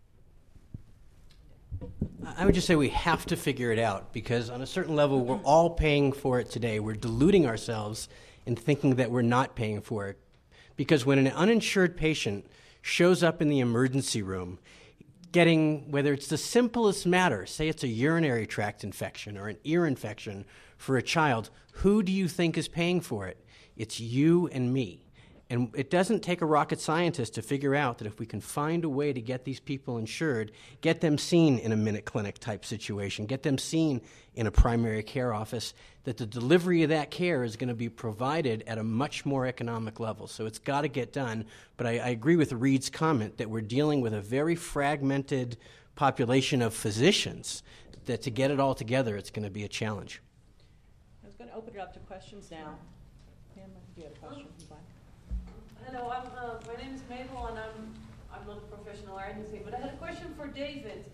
I would just say we have to figure it out, because on a certain level, we're all paying for it today. We're deluding ourselves in thinking that we're not paying for it. Because when an uninsured patient shows up in the emergency room, getting, whether it's the simplest matter, say it's a urinary tract infection or an ear infection for a child, who do you think is paying for it? It's you and me. And it doesn't take a rocket scientist to figure out that if we can find a way to get these people insured, get them seen in a minute clinic type situation, get them seen in a primary care office, that the delivery of that care is going to be provided at a much more economic level. So it's got to get done. But I agree with Reed's comment that we're dealing with a very fragmented population of physicians, that to get it all together, it's going to be a challenge. I was going to open it up to questions now. Pam, do you have a question? Hello, my name is Mabel, and I'm not a professional or anything, but I had a question for David.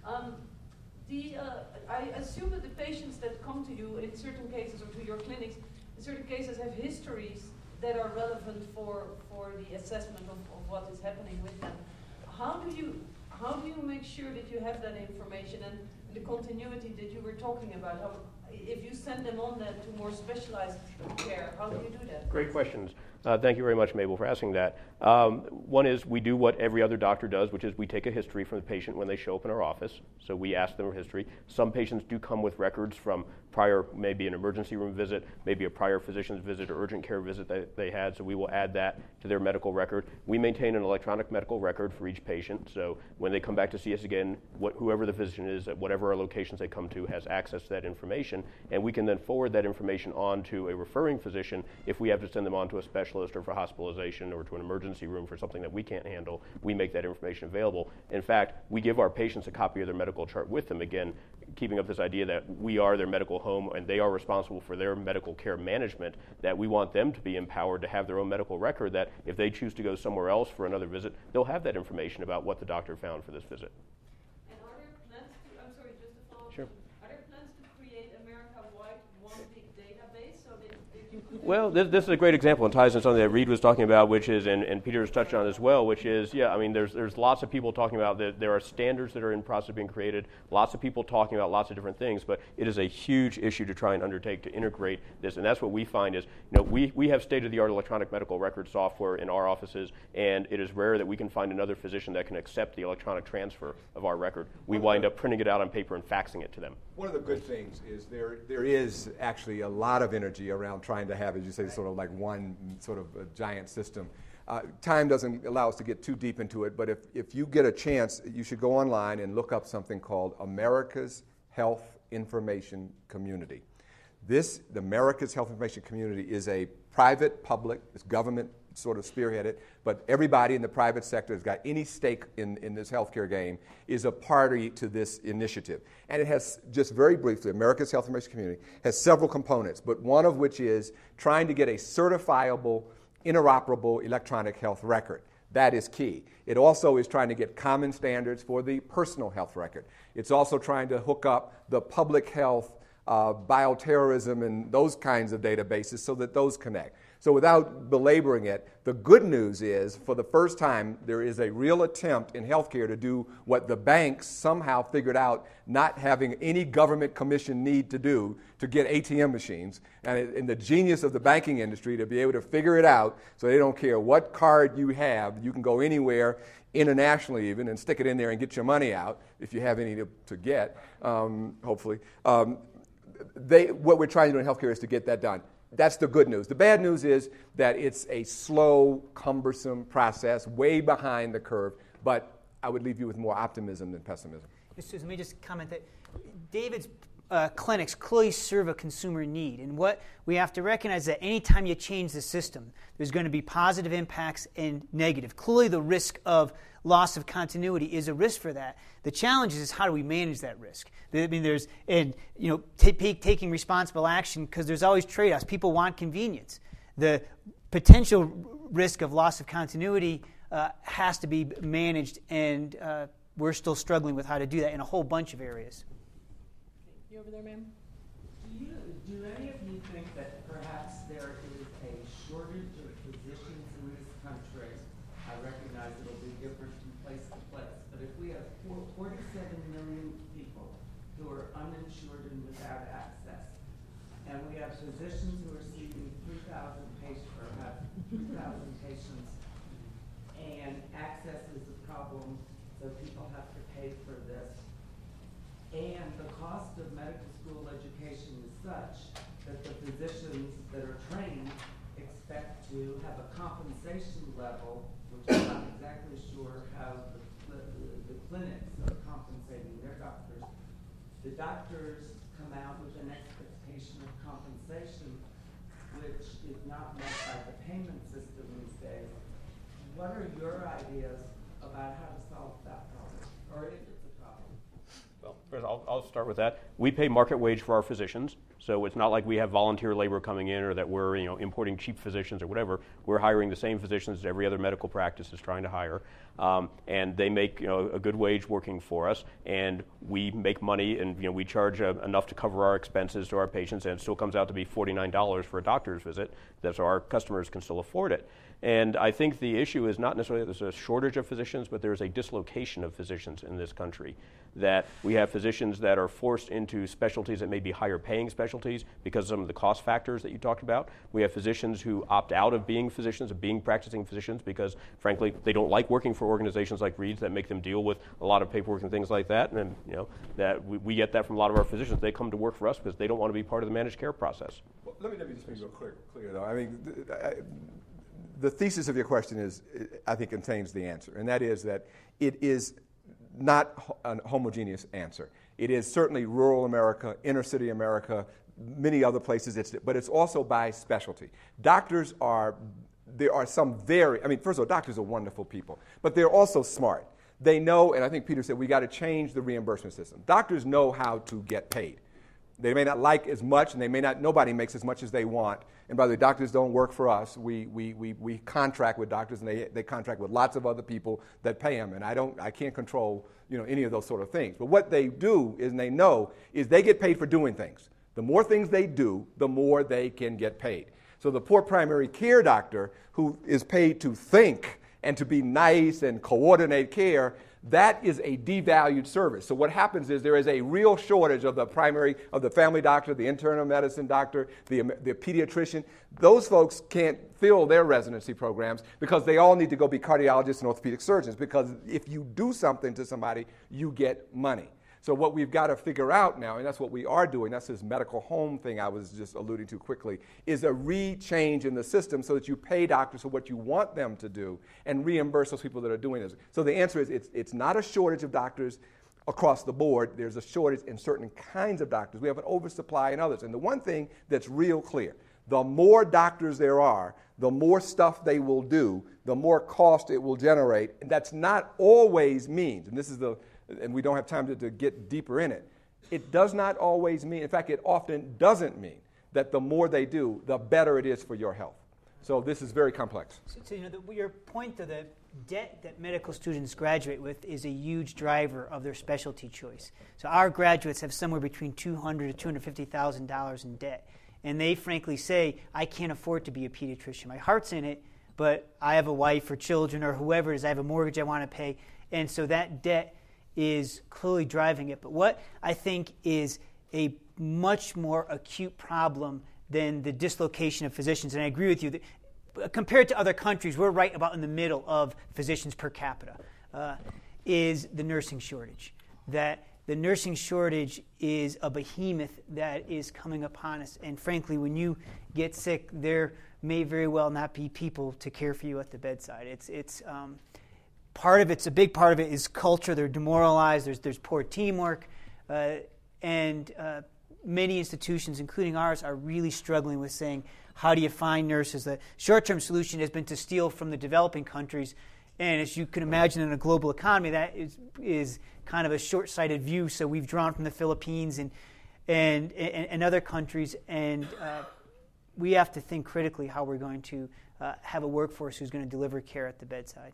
I assume that the patients that come to you in certain cases, or to your clinics, in certain cases have histories that are relevant for the assessment of what is happening with them. How do you make sure that you have that information and the continuity that you were talking about? If you send them on that to more specialized care, how do you do that? Great questions. Thank you very much, Mabel, for asking that. One is we do what every other doctor does, which is we take a history from the patient when they show up in our office. So we ask them a history. Some patients do come with records from prior, maybe an emergency room visit, maybe a prior physician's visit or urgent care visit that they had, so we will add that to their medical record. We maintain an electronic medical record for each patient, so when they come back to see us again, whoever the physician is at whatever our locations they come to has access to that information, and we can then forward that information on to a referring physician if we have to send them on to a specialist or for hospitalization or to an emergency room for something that we can't handle. We make that information available. In fact, we give our patients a copy of their medical chart with them. Again, keeping up this idea that we are their medical home and they are responsible for their medical care management, that we want them to be empowered to have their own medical record, that if they choose to go somewhere else for another visit, they'll have that information about what the doctor found for this visit. And are there plans to, I'm sorry, just to follow up. Sure. Are there plans to create America-wide one big database so that you could... Well, this is a great example and ties in something that Reed was talking about, which is, and Peter's touched on as well, which is, there's lots of people talking about that there are standards that are in process of being created, lots of people talking about lots of different things, but it is a huge issue to try and undertake to integrate this, and that's what we find is, we have state-of-the-art electronic medical record software in our offices, and it is rare that we can find another physician that can accept the electronic transfer of our record. We wind up printing it out on paper and faxing it to them. One of the good things is there is actually a lot of energy around trying to have, as you say, sort of like one sort of a giant system. Time doesn't allow us to get too deep into it, but if you get a chance, you should go online and look up something called America's Health Information Community. The America's Health Information Community is a private, public, it's government sort of spearheaded, but everybody in the private sector has got any stake in this healthcare game is a party to this initiative. And it has, just very briefly, America's Health Information Community has several components, but one of which is trying to get a certifiable, interoperable electronic health record. That is key. It also is trying to get common standards for the personal health record. It's also trying to hook up the public health, bioterrorism, and those kinds of databases so that those connect. So without belaboring it, the good news is, for the first time, there is a real attempt in healthcare to do what the banks somehow figured out not having any government commission need to do, to get ATM machines. And in the genius of the banking industry to be able to figure it out so they don't care what card you have, you can go anywhere, internationally even, and stick it in there and get your money out, if you have any to get, hopefully. What we're trying to do in healthcare is to get that done. That's the good news. The bad news is that it's a slow, cumbersome process, way behind the curve, but I would leave you with more optimism than pessimism. Let me just comment that David's clinics clearly serve a consumer need, and what we have to recognize is that any time you change the system, there's going to be positive impacts and negative. Clearly the risk of loss of continuity is a risk for that. The challenge is how do we manage that risk? I mean, taking responsible action, because there's always trade-offs. People want convenience. The potential risk of loss of continuity has to be managed, and we're still struggling with how to do that in a whole bunch of areas. You over there, ma'am? Do any of you think that perhaps there is a shortage of physicians in this country? I recognize it'll be different from place to place, but if we have 47 million people who are uninsured and without access, and we have physicians who are seeing 3,000 patients or have 3,000 patients, and access is a problem, so people have to pay for this, and the cost of medical school education is such that the physicians that are trained expect to have a compensation level, which I'm not exactly sure how the clinics are compensating their doctors. The doctors come out with an expectation of compensation, which is not met by the payment system these days. What are your ideas about how to solve that problem, or if it's a problem? Well, first, I'll start with that. We pay market wage for our physicians, so it's not like we have volunteer labor coming in or that we're importing cheap physicians or whatever. We're hiring the same physicians that every other medical practice is trying to hire, and they make a good wage working for us, and we make money, and we charge enough to cover our expenses to our patients, and it still comes out to be $49 for a doctor's visit, so our customers can still afford it. And I think the issue is not necessarily that there's a shortage of physicians, but there's a dislocation of physicians in this country. That we have physicians that are forced into specialties that may be higher paying specialties because of some of the cost factors that you talked about. We have physicians who opt out of being physicians, of being practicing physicians, because frankly they don't like working for organizations like Reed's that make them deal with a lot of paperwork and things like that. And that we get that from a lot of our physicians. They come to work for us because they don't want to be part of the managed care process. Well, let me just make it clear though. I mean, the thesis of your question is, I think, contains the answer, and that is that it is not a homogeneous answer. It is certainly rural America, inner city America, many other places, but it's also by specialty. There are some first of all, doctors are wonderful people, but they're also smart. They know, and I think Peter said, we got to change the reimbursement system. Doctors know how to get paid. They may not like as much, and nobody makes as much as they want. And by the way, doctors don't work for us. We contract with doctors, and they contract with lots of other people that pay them. And I can't control any of those sort of things. But what they do is, and they know, is they get paid for doing things. The more things they do, the more they can get paid. So the poor primary care doctor who is paid to think and to be nice and coordinate care, that is a devalued service. So what happens is there is a real shortage of the family doctor, the internal medicine doctor, the pediatrician. Those folks can't fill their residency programs because they all need to go be cardiologists and orthopedic surgeons, because if you do something to somebody, you get money. So what we've got to figure out now, and that's what we are doing, that's this medical home thing I was just alluding to quickly, is a re-change in the system so that you pay doctors for what you want them to do and reimburse those people that are doing this. So the answer is it's not a shortage of doctors across the board. There's a shortage in certain kinds of doctors. We have an oversupply in others. And the one thing that's real clear, the more doctors there are, the more stuff they will do, the more cost it will generate. And that's not always means, and we don't have time to get deeper in it. It does not always mean, in fact, it often doesn't mean that the more they do, the better it is for your health. So this is very complex. So your point to the debt that medical students graduate with is a huge driver of their specialty choice. So our graduates have somewhere between $200,000 to $250,000 in debt. And they frankly say, I can't afford to be a pediatrician. My heart's in it, but I have a wife or children or whoever it is. I have a mortgage I want to pay. And so that debt is clearly driving it. But what I think is a much more acute problem than the dislocation of physicians, and I agree with you, that compared to other countries, we're right about in the middle of physicians per capita, is the nursing shortage. That the nursing shortage is a behemoth that is coming upon us. And frankly, when you get sick, there may very well not be people to care for you at the bedside. A big part of it is culture. They're demoralized. There's poor teamwork, and many institutions, including ours, are really struggling with saying, how do you find nurses? The short-term solution has been to steal from the developing countries, and as you can imagine, in a global economy, that is kind of a short-sighted view. So we've drawn from the Philippines and other countries, and we have to think critically how we're going to have a workforce who's going to deliver care at the bedside.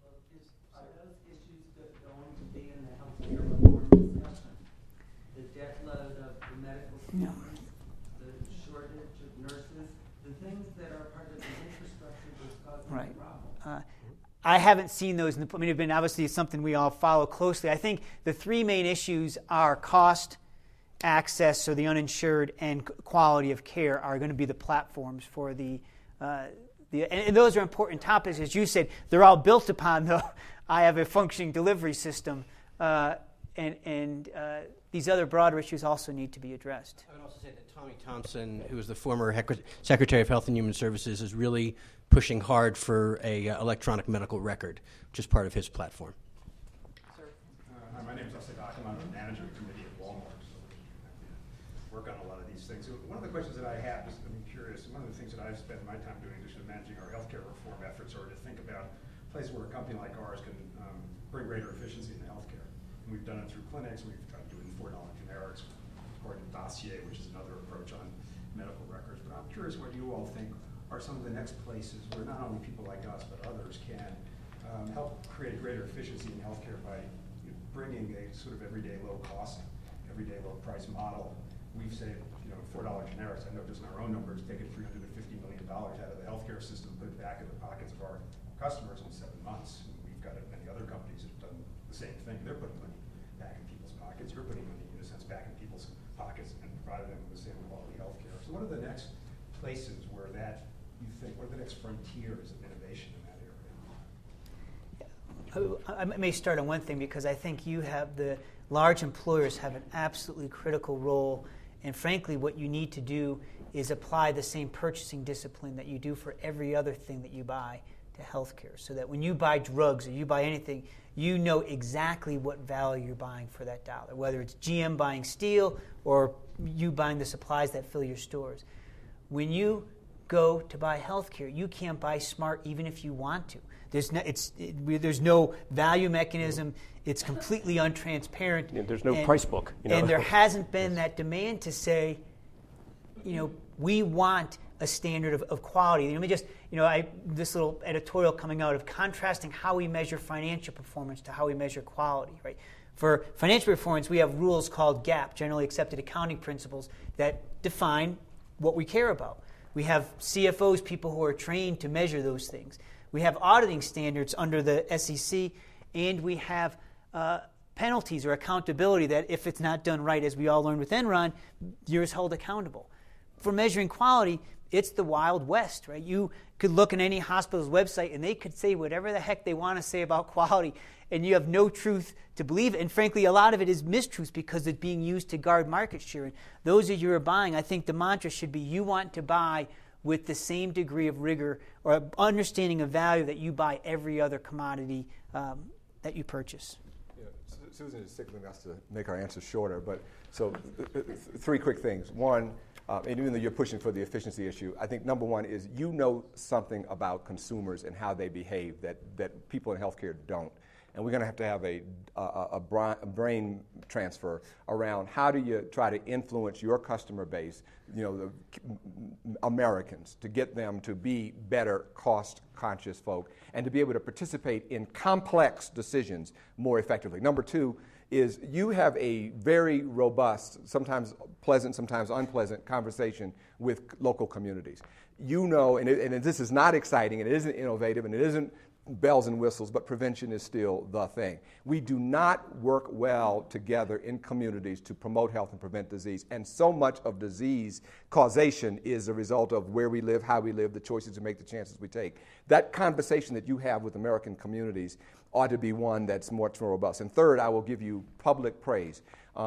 Your reform discussion, the debt load of the medical students, the shortage of nurses, the things that are part of the infrastructure that's causing the problem. I haven't seen those. It's been obviously something we all follow closely. I think the three main issues are cost, access, so the uninsured, and quality of care are going to be the platforms for and those are important topics. As you said, they're all built upon I have a functioning delivery system. And these other broader issues also need to be addressed. I would also say that Tommy Thompson, who was the former Secretary of Health and Human Services, is really pushing hard for a electronic medical record, which is part of his platform. Sir. Hi, my name is Osei Bacham. I'm a management committee at Walmart, so we work on a lot of these things. So one of the questions that I have is, I'm curious, one of the things that I've spent my time doing in addition to managing our healthcare reform efforts are to think about places where a company like ours can bring greater efficiency in the healthcare. And we've done it through clinics. We've tried to do it in $4 generics, according to Dossier, which is another approach on medical records. But I'm curious what you all think are some of the next places where not only people like us, but others can help create greater efficiency in healthcare by bringing a sort of everyday low cost, everyday low price model. We've saved $4 generics. I know just in our own numbers, taken $350 million out of the healthcare system, put it back in the pockets of our customers in 7 months. And we've got many other companies that have done the same thing. They're putting money back in people's pockets. You're putting money, in a sense, back in people's pockets and providing them with the same quality health care. So what are the next places where what are the next frontiers of innovation in that area? I may start on one thing, because I think the large employers have an absolutely critical role. And frankly, what you need to do is apply the same purchasing discipline that you do for every other thing that you buy to healthcare, so that when you buy drugs or you buy anything, you know exactly what value you're buying for that dollar, whether it's GM buying steel or you buying the supplies that fill your stores. When you go to buy health care. You can't buy smart even if you want to. There's no value mechanism. It's completely untransparent. Yeah, there's no price book. And there hasn't been that demand to say, we want a standard of quality. Let me just, this little editorial coming out of contrasting how we measure financial performance to how we measure quality, right? For financial performance, we have rules called GAAP, Generally Accepted Accounting Principles, that define what we care about. We have CFOs, people who are trained to measure those things. We have auditing standards under the SEC, and we have penalties or accountability that if it's not done right, as we all learned with Enron, you're held accountable. For measuring quality, it's the Wild West, right? You could look at any hospital's website and they could say whatever the heck they want to say about quality, and you have no truth to believe it. And frankly, a lot of it is mistruths because it's being used to guard market share. And those of you who are buying, I think the mantra should be you want to buy with the same degree of rigor or understanding of value that you buy every other commodity that you purchase. Susan is signaling us to make our answers shorter, but so three quick things. One, and even though you're pushing for the efficiency issue, I think number one is something about consumers and how they behave that people in healthcare don't. And we're going to have a brain transfer around how do you try to influence your customer base, the Americans, to get them to be better cost-conscious folk and to be able to participate in complex decisions more effectively. Number two is you have a very robust, sometimes pleasant, sometimes unpleasant conversation with local communities. And this is not exciting, and it isn't innovative, and it isn't bells and whistles, but prevention is still the thing. We do not work well together in communities to promote health and prevent disease, and so much of disease causation is a result of where we live, how we live, the choices we make, the chances we take. That conversation that you have with American communities ought to be one that's much more robust. And third, I will give you public praise.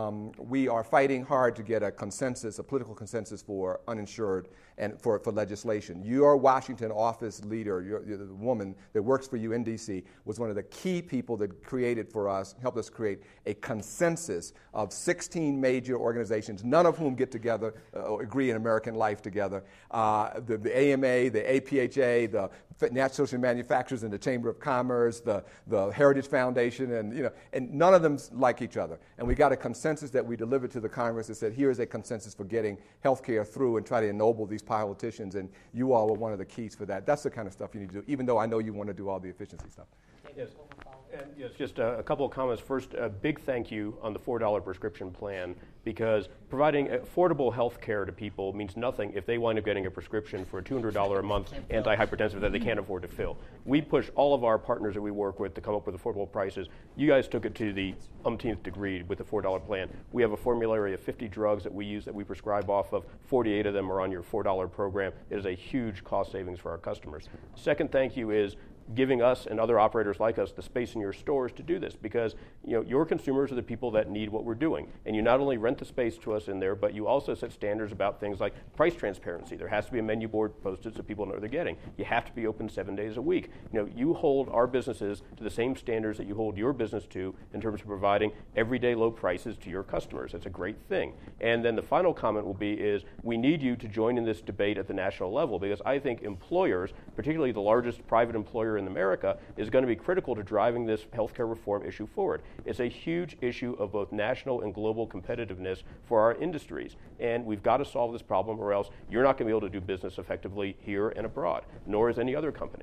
We are fighting hard to get a political consensus for uninsured and for legislation. Your Washington office leader, the woman that works for you in D.C., was one of the key people that helped us create a consensus of 16 major organizations, none of whom get together or agree in American life together. The AMA, the APHA, the National Association of Manufacturers and the Chamber of Commerce, the Heritage Foundation, and none of them like each other. And we got a consensus that we delivered to the Congress that said, here is a consensus for getting health care through and try to ennoble these politicians, and you all were one of the keys for that. That's the kind of stuff you need to do, even though I know you want to do all the efficiency stuff. Yes. And yes, just a couple of comments. First, a big thank you on the $4 prescription plan, because providing affordable health care to people means nothing if they wind up getting a prescription for a $200 a month antihypertensive that they can't afford to fill. We push all of our partners that we work with to come up with affordable prices. You guys took it to the umpteenth degree with the $4 plan. We have a formulary of 50 drugs that we use that we prescribe off of. 48 of them are on your $4 program. It is a huge cost savings for our customers. Second thank you is giving us and other operators like us the space in your stores to do this, because your consumers are the people that need what we're doing. And you not only rent the space to us in there, but you also set standards about things like price transparency. There has to be a menu board posted so people know what they're getting. You have to be open 7 days a week. You hold our businesses to the same standards that you hold your business to in terms of providing everyday low prices to your customers. That's a great thing. And then the final comment will be is we need you to join in this debate at the national level, because I think employers, particularly the largest private employer in America, is going to be critical to driving this healthcare reform issue forward. It's a huge issue of both national and global competitiveness for our industries, and we've got to solve this problem, or else you're not going to be able to do business effectively here and abroad, nor is any other company.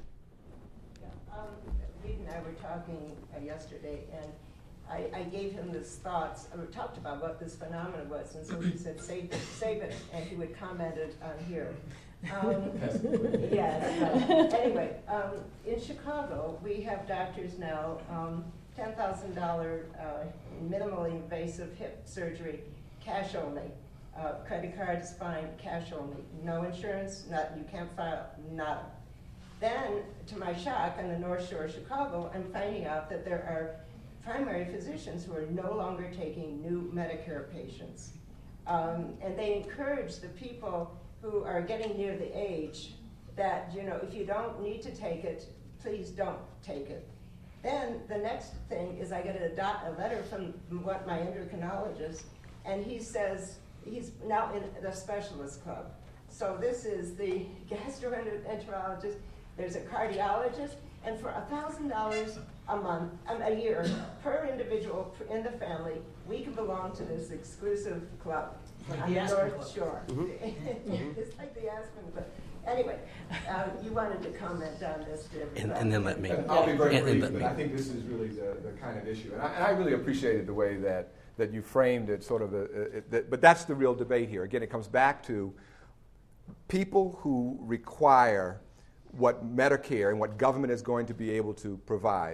Reed and I were talking yesterday, and I gave him this thoughts, we talked about what this phenomenon was, and so he said, save it, and he would comment it on here. Yes. Anyway, in Chicago, we have doctors now, $10,000 minimally invasive hip surgery, cash only. Credit card is fine, cash only. No insurance, you can't file, nada. Then, to my shock, on the North Shore of Chicago, I'm finding out that there are primary physicians who are no longer taking new Medicare patients. And they encourage the people who are getting near the age that, if you don't need to take it, please don't take it. Then the next thing is I get a letter from my endocrinologist, and he says, he's now in the specialist club. So this is the gastroenterologist, there's a cardiologist, and for $1,000 a year per individual in the family, we can belong to this exclusive club on the North Shore. It's like the Aspen Club. Anyway, you wanted to comment on this, and then let me. I'll be very brief, but I think this is really the kind of issue. And I really appreciated the way that you framed it, sort of. But that's the real debate here. Again, it comes back to people who require what Medicare and what government is going to be able to provide.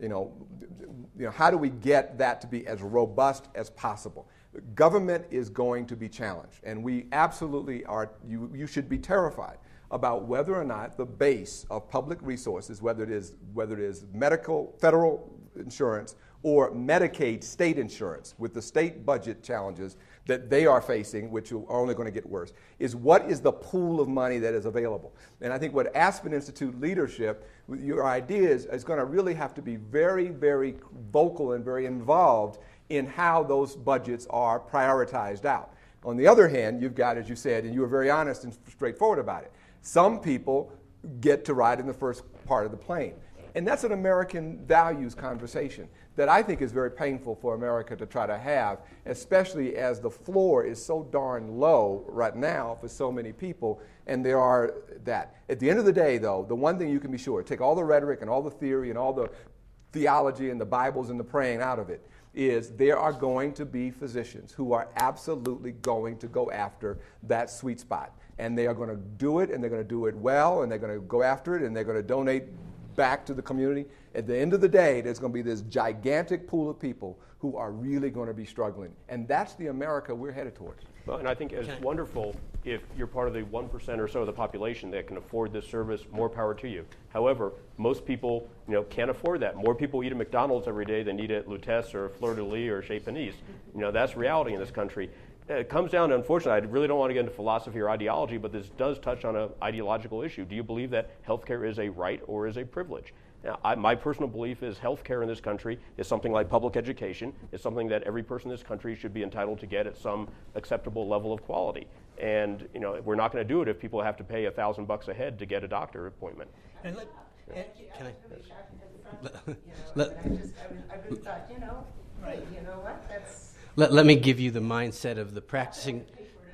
How do we get that to be as robust as possible? Government is going to be challenged, and we absolutely are. You should be terrified about whether or not the base of public resources, whether it is medical, federal insurance, or Medicaid state insurance, with the state budget challenges that they are facing, which are only going to get worse, is what is the pool of money that is available. And I think what Aspen Institute leadership, your idea is going to really have to be very, very vocal and very involved in how those budgets are prioritized out. On the other hand, you've got, as you said, and you were very honest and straightforward about it, some people get to ride in the first part of the plane. And that's an American values conversation that I think is very painful for America to try to have, especially as the floor is so darn low right now for so many people, and there are that. At the end of the day, though, the one thing you can be sure, take all the rhetoric and all the theory and all the theology and the Bibles and the praying out of it, is there are going to be physicians who are absolutely going to go after that sweet spot. And they are going to do it, and they're going to do it well, and they're going to go after it, and they're going to donate back to the community. At the end of the day, there's going to be this gigantic pool of people who are really going to be struggling. And that's the America we're headed towards. Well, and I think it's wonderful if you're part of the 1% or so of the population that can afford this service, more power to you. However, most people can't afford that. More people eat at McDonald's every day than eat at Lutece or Fleur de Lis or Chez Panisse. That's reality in this country. It comes down to, unfortunately, I really don't want to get into philosophy or ideology, but this does touch on an ideological issue. Do you believe that healthcare is a right or is a privilege? Now, my personal belief is healthcare in this country is something like public education. It's something that every person in this country should be entitled to get at some acceptable level of quality. And we're not going to do it if people have to pay $1,000 a head to get a doctor appointment. And I really thought, what? That's. Let me give you the mindset of the practicing.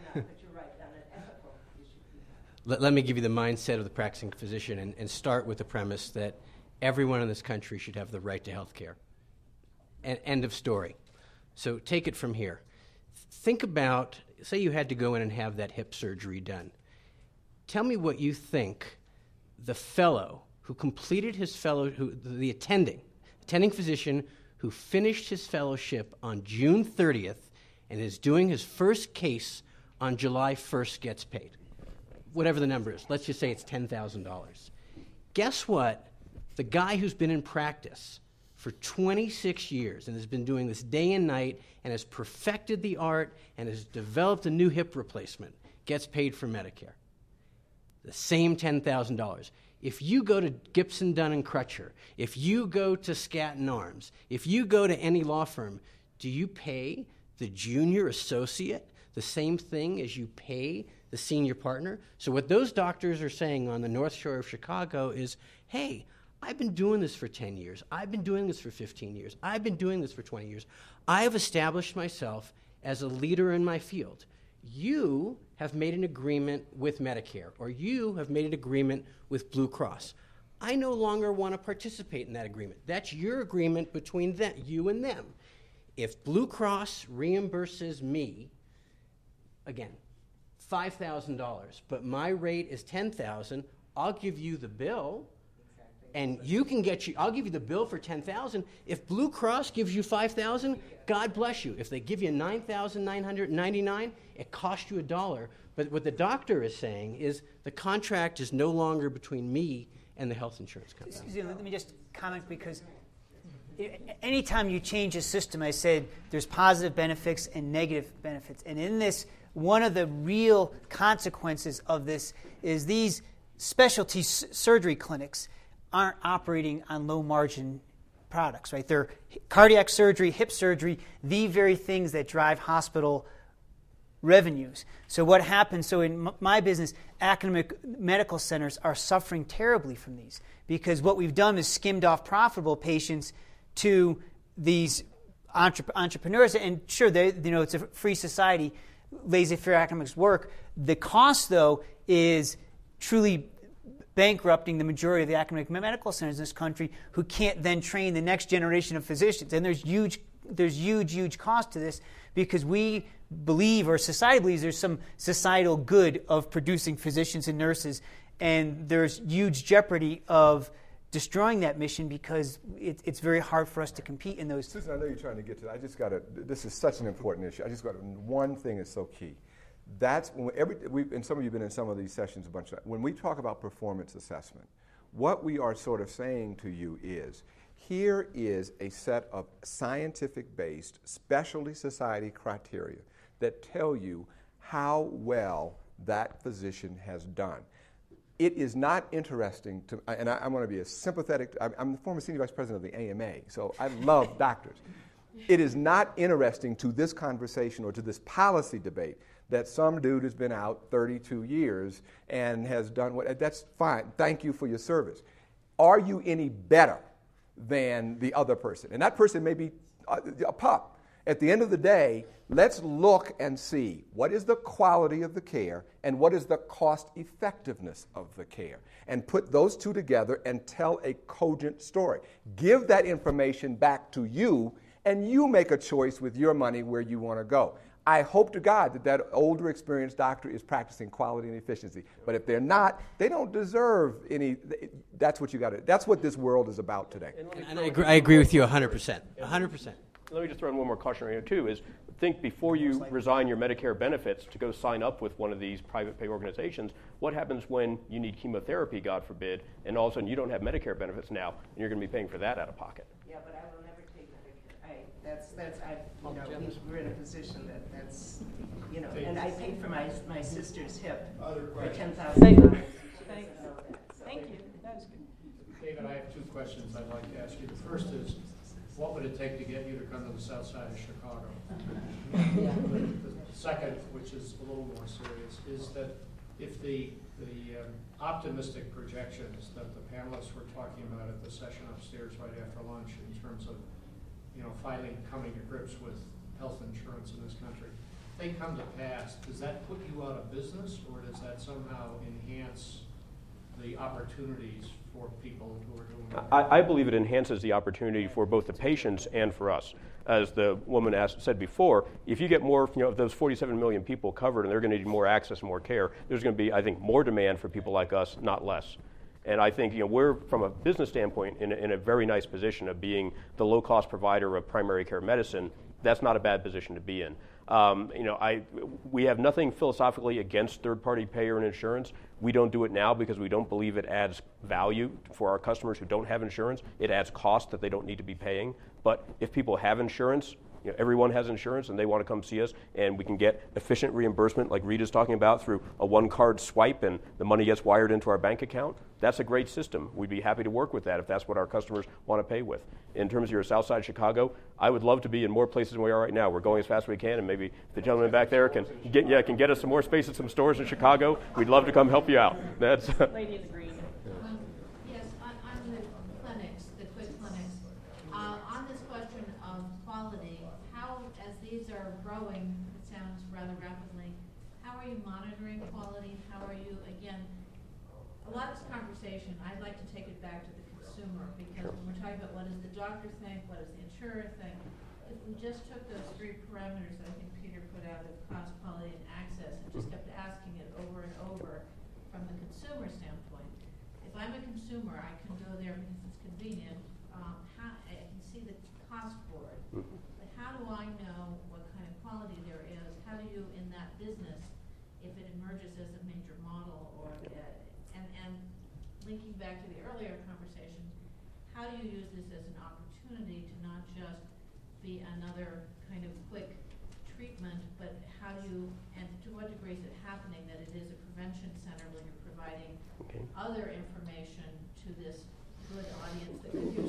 Let me give you the mindset of the practicing physician and start with the premise that everyone in this country should have the right to health care. End of story. So take it from here. Think about, say you had to go in and have that hip surgery done. Tell me what you think the fellow who completed his the attending physician who finished his fellowship on June 30th and is doing his first case on July 1st gets paid. Whatever the number is. Let's just say it's $10,000. Guess what? The guy who's been in practice for 26 years and has been doing this day and night and has perfected the art and has developed a new hip replacement gets paid for Medicare. The same $10,000. If you go to Gibson, Dunn & Crutcher, if you go to Skadden Arps, if you go to any law firm, do you pay the junior associate the same thing as you pay the senior partner? So what those doctors are saying on the North Shore of Chicago is, hey, I've been doing this for 10 years. I've been doing this for 15 years. I've been doing this for 20 years. I have established myself as a leader in my field. You have made an agreement with Medicare, or you have made an agreement with Blue Cross. I no longer want to participate in that agreement. That's your agreement between them, you and them. If Blue Cross reimburses me, again, $5,000, but my rate is $10,000, I'll give you the bill, and you can I'll give you the bill for $10,000. If Blue Cross gives you $5,000, God bless you. If they give you $9,999, it costs you $1. But what the doctor is saying is the contract is no longer between me and the health insurance company. Excuse me, let me just comment, because anytime you change a system, I said there's positive benefits and negative benefits. And in this, one of the real consequences of this is these specialty surgery clinics aren't operating on low-margin products, right? They're cardiac surgery, hip surgery, the very things that drive hospital revenues. So what happens, so in my business, academic medical centers are suffering terribly from these, because what we've done is skimmed off profitable patients to these entrepreneurs, and sure, it's a free society, laissez-faire academics work. The cost, though, is truly bankrupting the majority of the academic medical centers in this country, who can't then train the next generation of physicians. And there's huge cost to this, because we believe, or society believes, there's some societal good of producing physicians and nurses, and there's huge jeopardy of destroying that mission, because it's very hard for us to compete in those. Susan, I know you're trying to get to that. This is such an important issue. One thing is so key. That's when and some of you have been in some of these sessions a bunch of times. When we talk about performance assessment, what we are sort of saying to you is, here is a set of scientific-based specialty society criteria that tell you how well that physician has done. It is not interesting to, and I'm going to be as sympathetic. I'm the former senior vice president of the AMA, so I love doctors. It is not interesting to this conversation or to this policy debate that some dude has been out 32 years and has done what. That's fine. Thank you for your service. Are you any better than the other person? And that person may be a pup. At the end of the day, let's look and see what is the quality of the care and what is the cost effectiveness of the care, and put those two together and tell a cogent story. Give that information back to you, and you make a choice with your money where you want to go. I hope to God that older, experienced doctor is practicing quality and efficiency. But if they're not, they don't deserve any. That's what you got to. That's what this world is about today. And I agree with you 100%. 100%. Let me just throw in one more cautionary note, too, is think before you resign your Medicare benefits to go sign up with one of these private pay organizations, what happens when you need chemotherapy, God forbid, and all of a sudden you don't have Medicare benefits now, and you're going to be paying for that out of pocket? Yeah, but I will never take Medicare. We're in a position that's, and I paid for my sister's hip for $10,000. Thank you. That was good. David, I have two questions I'd like to ask you. The first is, what would it take to get you to come to the south side of Chicago? The second, which is a little more serious, is that if the optimistic projections that the panelists were talking about at the session upstairs right after lunch in terms of finally coming to grips with health insurance in this country, if they come to pass, does that put you out of business, or does that somehow enhance the opportunities for people who are doing that? I believe it enhances the opportunity for both the patients and for us. As the woman said before, if you get more, of those 47 million people covered, and they're going to need more access and more care, there's going to be, I think, more demand for people like us, not less. And I think we're, from a business standpoint, in a very nice position of being the low-cost provider of primary care medicine. That's not a bad position to be in. We have nothing philosophically against third-party payer and insurance. We don't do it now because we don't believe it adds value for our customers who don't have insurance. It adds cost that they don't need to be paying. But if people have insurance, everyone has insurance and they want to come see us, and we can get efficient reimbursement like Rita's talking about through a one-card swipe and the money gets wired into our bank account, that's a great system. We'd be happy to work with that if that's what our customers want to pay with. In terms of your south side Chicago, I would love to be in more places than we are right now. We're going as fast as we can, and maybe the gentleman back there can get us some more space at some stores in Chicago. We'd love to come help you out. That's Lady in the green. Yes, on the clinics, the quick clinics, on this question of quality, how, as these are growing, it sounds rather rapidly, how are you monitoring quality? How are you, again, a lot of this conversation, I'd like to take it back to the consumer, because when we're talking about what does the doctor think, what does the insurer think, if we just took those three parameters that I think Peter put out of cost, quality, and access, and just kept asking it over and over from the consumer standpoint, if I'm a consumer, I can go there because it's convenient, I can see the cost for it, but how do I know what kind of quality there is? How do you, in that business, if it emerges as a major model, or and linking back to the earlier conversation, how do you use this as an opportunity to not just be another kind of quick treatment, but how do you, and to what degree is it happening that it is a prevention center when you're providing other information to this good audience that could use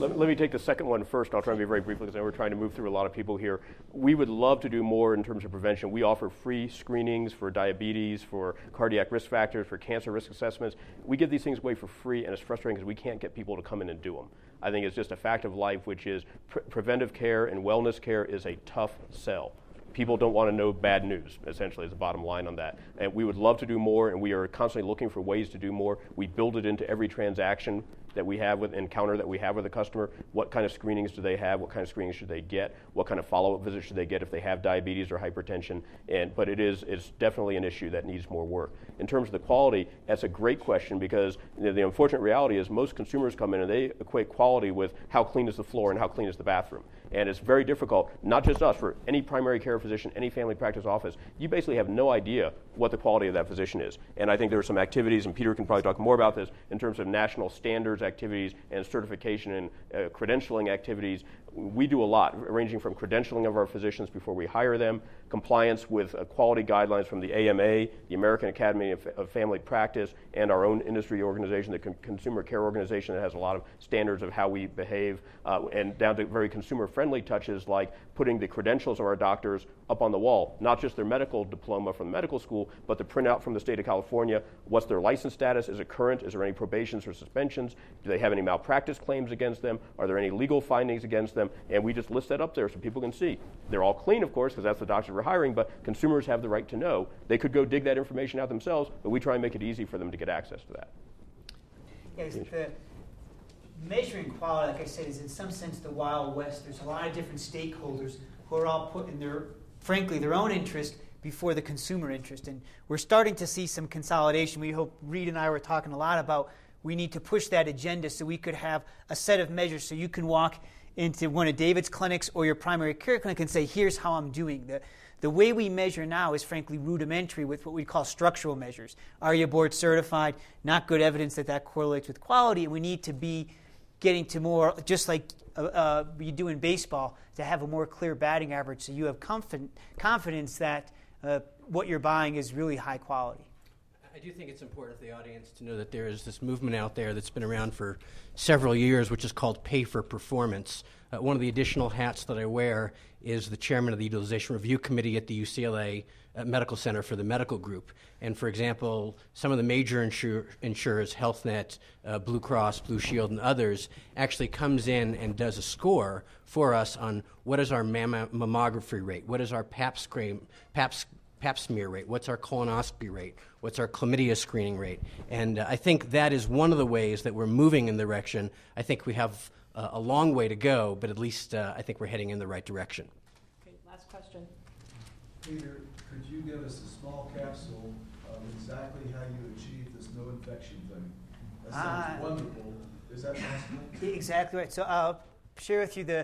Let me take the second one first. I'll try and be very brief because I know we're trying to move through a lot of people here. We would love to do more in terms of prevention. We offer free screenings for diabetes, for cardiac risk factors, for cancer risk assessments. We give these things away for free, and it's frustrating because we can't get people to come in and do them. I think it's just a fact of life, which is preventive care and wellness care is a tough sell. People don't want to know bad news, essentially, is the bottom line on that. And we would love to do more, and we are constantly looking for ways to do more. We build it into every transaction that we have with encounter that we have with a customer. What kind of screenings do they have? What kind of screenings should they get? What kind of follow-up visits should they get if they have diabetes or hypertension? But it's definitely an issue that needs more work. In terms of the quality, that's a great question because the unfortunate reality is most consumers come in and they equate quality with how clean is the floor and how clean is the bathroom. And it's very difficult, not just us, for any primary care physician, any family practice office. You basically have no idea what the quality of that physician is. And I think there are some activities, and Peter can probably talk more about this, in terms of national standards activities and certification and credentialing activities. We do a lot, ranging from credentialing of our physicians before we hire them, compliance with quality guidelines from the AMA, the American Academy of Family Practice, and our own industry organization, the Consumer Care Organization, that has a lot of standards of how we behave, and down to very consumer-friendly touches like putting the credentials of our doctors up on the wall, not just their medical diploma from medical school, but the printout from the state of California. What's their license status? Is it current? Is there any probations or suspensions? Do they have any malpractice claims against them? Are there any legal findings against them? And we just list that up there so people can see. They're all clean, of course, because that's the doctors we're hiring, but consumers have the right to know. They could go dig that information out themselves, but we try and make it easy for them to get access to that. Yes, the measuring quality, like I said, is in some sense the Wild West. There's a lot of different stakeholders who are all putting their own interest before the consumer interest. And we're starting to see some consolidation. We hope Reed and I were talking a lot about we need to push that agenda so we could have a set of measures so you can walk into one of David's clinics or your primary care clinic and say, here's how I'm doing. The way we measure now is frankly rudimentary with what we call structural measures. Are you board certified? Not good evidence that correlates with quality, and we need to be getting to more, just like you do in baseball, to have a more clear batting average so you have confidence that what you're buying is really high quality. I do think it's important for the audience to know that there is this movement out there that's been around for several years, which is called Pay for Performance. One of the additional hats that I wear is the chairman of the Utilization Review Committee at the UCLA Medical Center for the Medical Group. And for example, some of the major insurers, Health Net, Blue Cross, Blue Shield, and others, actually comes in and does a score for us on what is our mammography rate, what is our pap smear rate, what's our colonoscopy rate, what's our chlamydia screening rate. And I think that is one of the ways that we're moving in the direction. I think we have a long way to go, but at least I think we're heading in the right direction. Okay, last question. Peter, could you give us a small capsule of exactly how you achieve this no infection thing? That sounds wonderful. Is that possible? Exactly right. So I'll share with you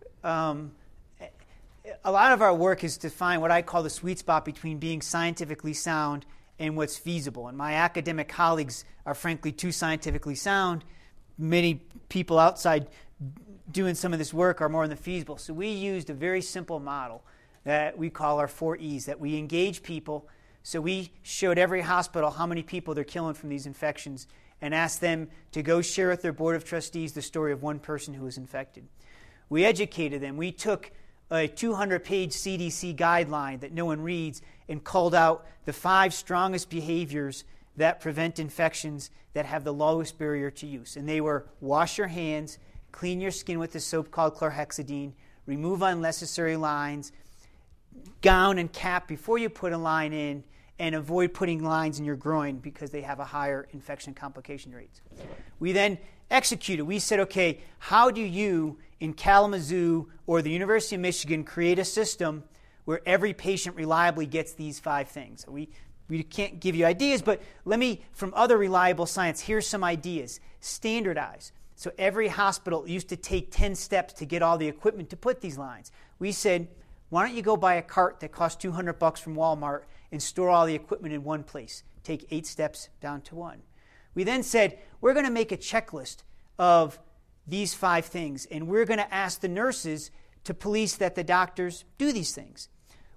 a lot of our work is to find what I call the sweet spot between being scientifically sound and what's feasible. And my academic colleagues are frankly too scientifically sound. Many people outside doing some of this work are more in the feasible. So we used a very simple model that we call our 4 E's, that we engage people. So we showed every hospital how many people they're killing from these infections and asked them to go share with their board of trustees the story of one person who was infected. We educated them. We took a 200-page CDC guideline that no one reads and called out the 5 strongest behaviors that prevent infections that have the lowest barrier to use. And they were wash your hands, clean your skin with a soap called chlorhexidine, remove unnecessary lines, gown and cap before you put a line in, and avoid putting lines in your groin because they have a higher infection complication rates. We then executed. We said, okay, how do you in Kalamazoo or the University of Michigan create a system where every patient reliably gets these 5 things? So we can't give you ideas, but from other reliable science, here's some ideas. Standardize. So every hospital used to take 10 steps to get all the equipment to put these lines. We said, why don't you go buy a cart that costs $200 from Walmart and store all the equipment in one place? Take 8 steps down to 1. We then said, we're going to make a checklist of these 5 things, and we're going to ask the nurses to police that the doctors do these things.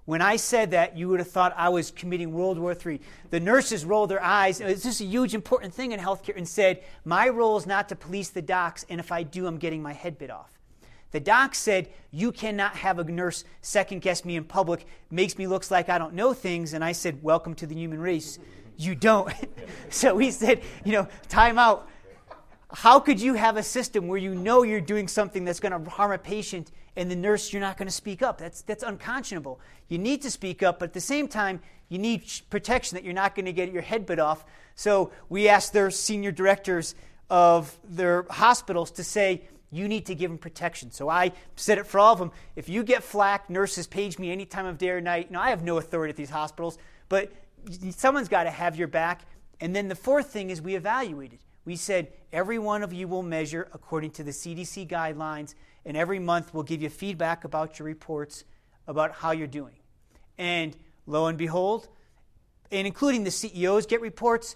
When I said that, you would have thought I was committing World War III. The nurses rolled their eyes. It's just a huge, important thing in healthcare, and said, my role is not to police the docs, and if I do, I'm getting my head bit off. The doc said, you cannot have a nurse second-guess me in public, makes me look like I don't know things, and I said, welcome to the human race. You don't. So he said, time out. How could you have a system where you know you're doing something that's going to harm a patient, and the nurse, you're not going to speak up? That's unconscionable. You need to speak up, but at the same time, you need protection that you're not going to get your head bit off. So we asked their senior directors of their hospitals to say, you need to give them protection. So I said it for all of them. If you get flack, nurses page me any time of day or night. I have no authority at these hospitals, but someone's got to have your back. And then the fourth thing is we evaluated. We said, every one of you will measure according to the CDC guidelines, and every month we'll give you feedback about your reports about how you're doing. And lo and behold, and including the CEOs get reports,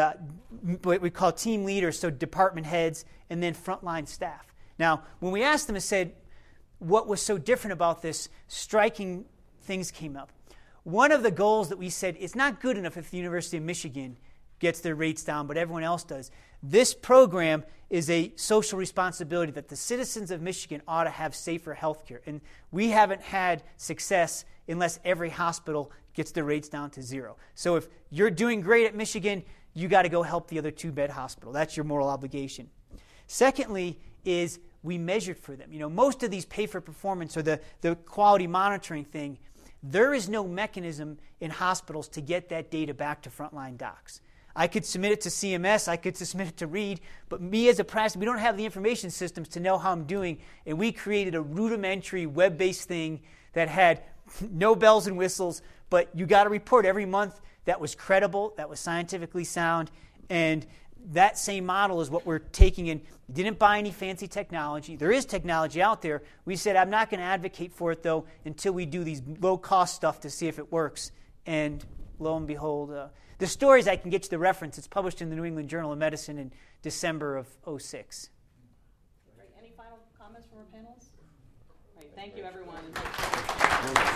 what we call team leaders, so department heads, and then frontline staff. Now, when we asked them and said, what was so different about this, striking things came up. One of the goals that we said, it's not good enough if the University of Michigan gets their rates down, but everyone else does. This program is a social responsibility that the citizens of Michigan ought to have safer health care. And we haven't had success unless every hospital gets their rates down to zero. So if you're doing great at Michigan, you got to go help the other 2-bed hospital. That's your moral obligation. Secondly is we measured for them. Most of these pay for performance or the quality monitoring thing, there is no mechanism in hospitals to get that data back to frontline docs. I could submit it to CMS, I could submit it to Reed, but me as a practice, we don't have the information systems to know how I'm doing, and we created a rudimentary web-based thing that had no bells and whistles, but you got a report every month that was credible, that was scientifically sound, and that same model is what we're taking in. Didn't buy any fancy technology. There is technology out there. We said, I'm not going to advocate for it, though, until we do these low-cost stuff to see if it works. And lo and behold, the stories I can get you the reference. It's published in the New England Journal of Medicine in December of 2006. Great. Any final comments from our panelists? All right, thank you, everyone.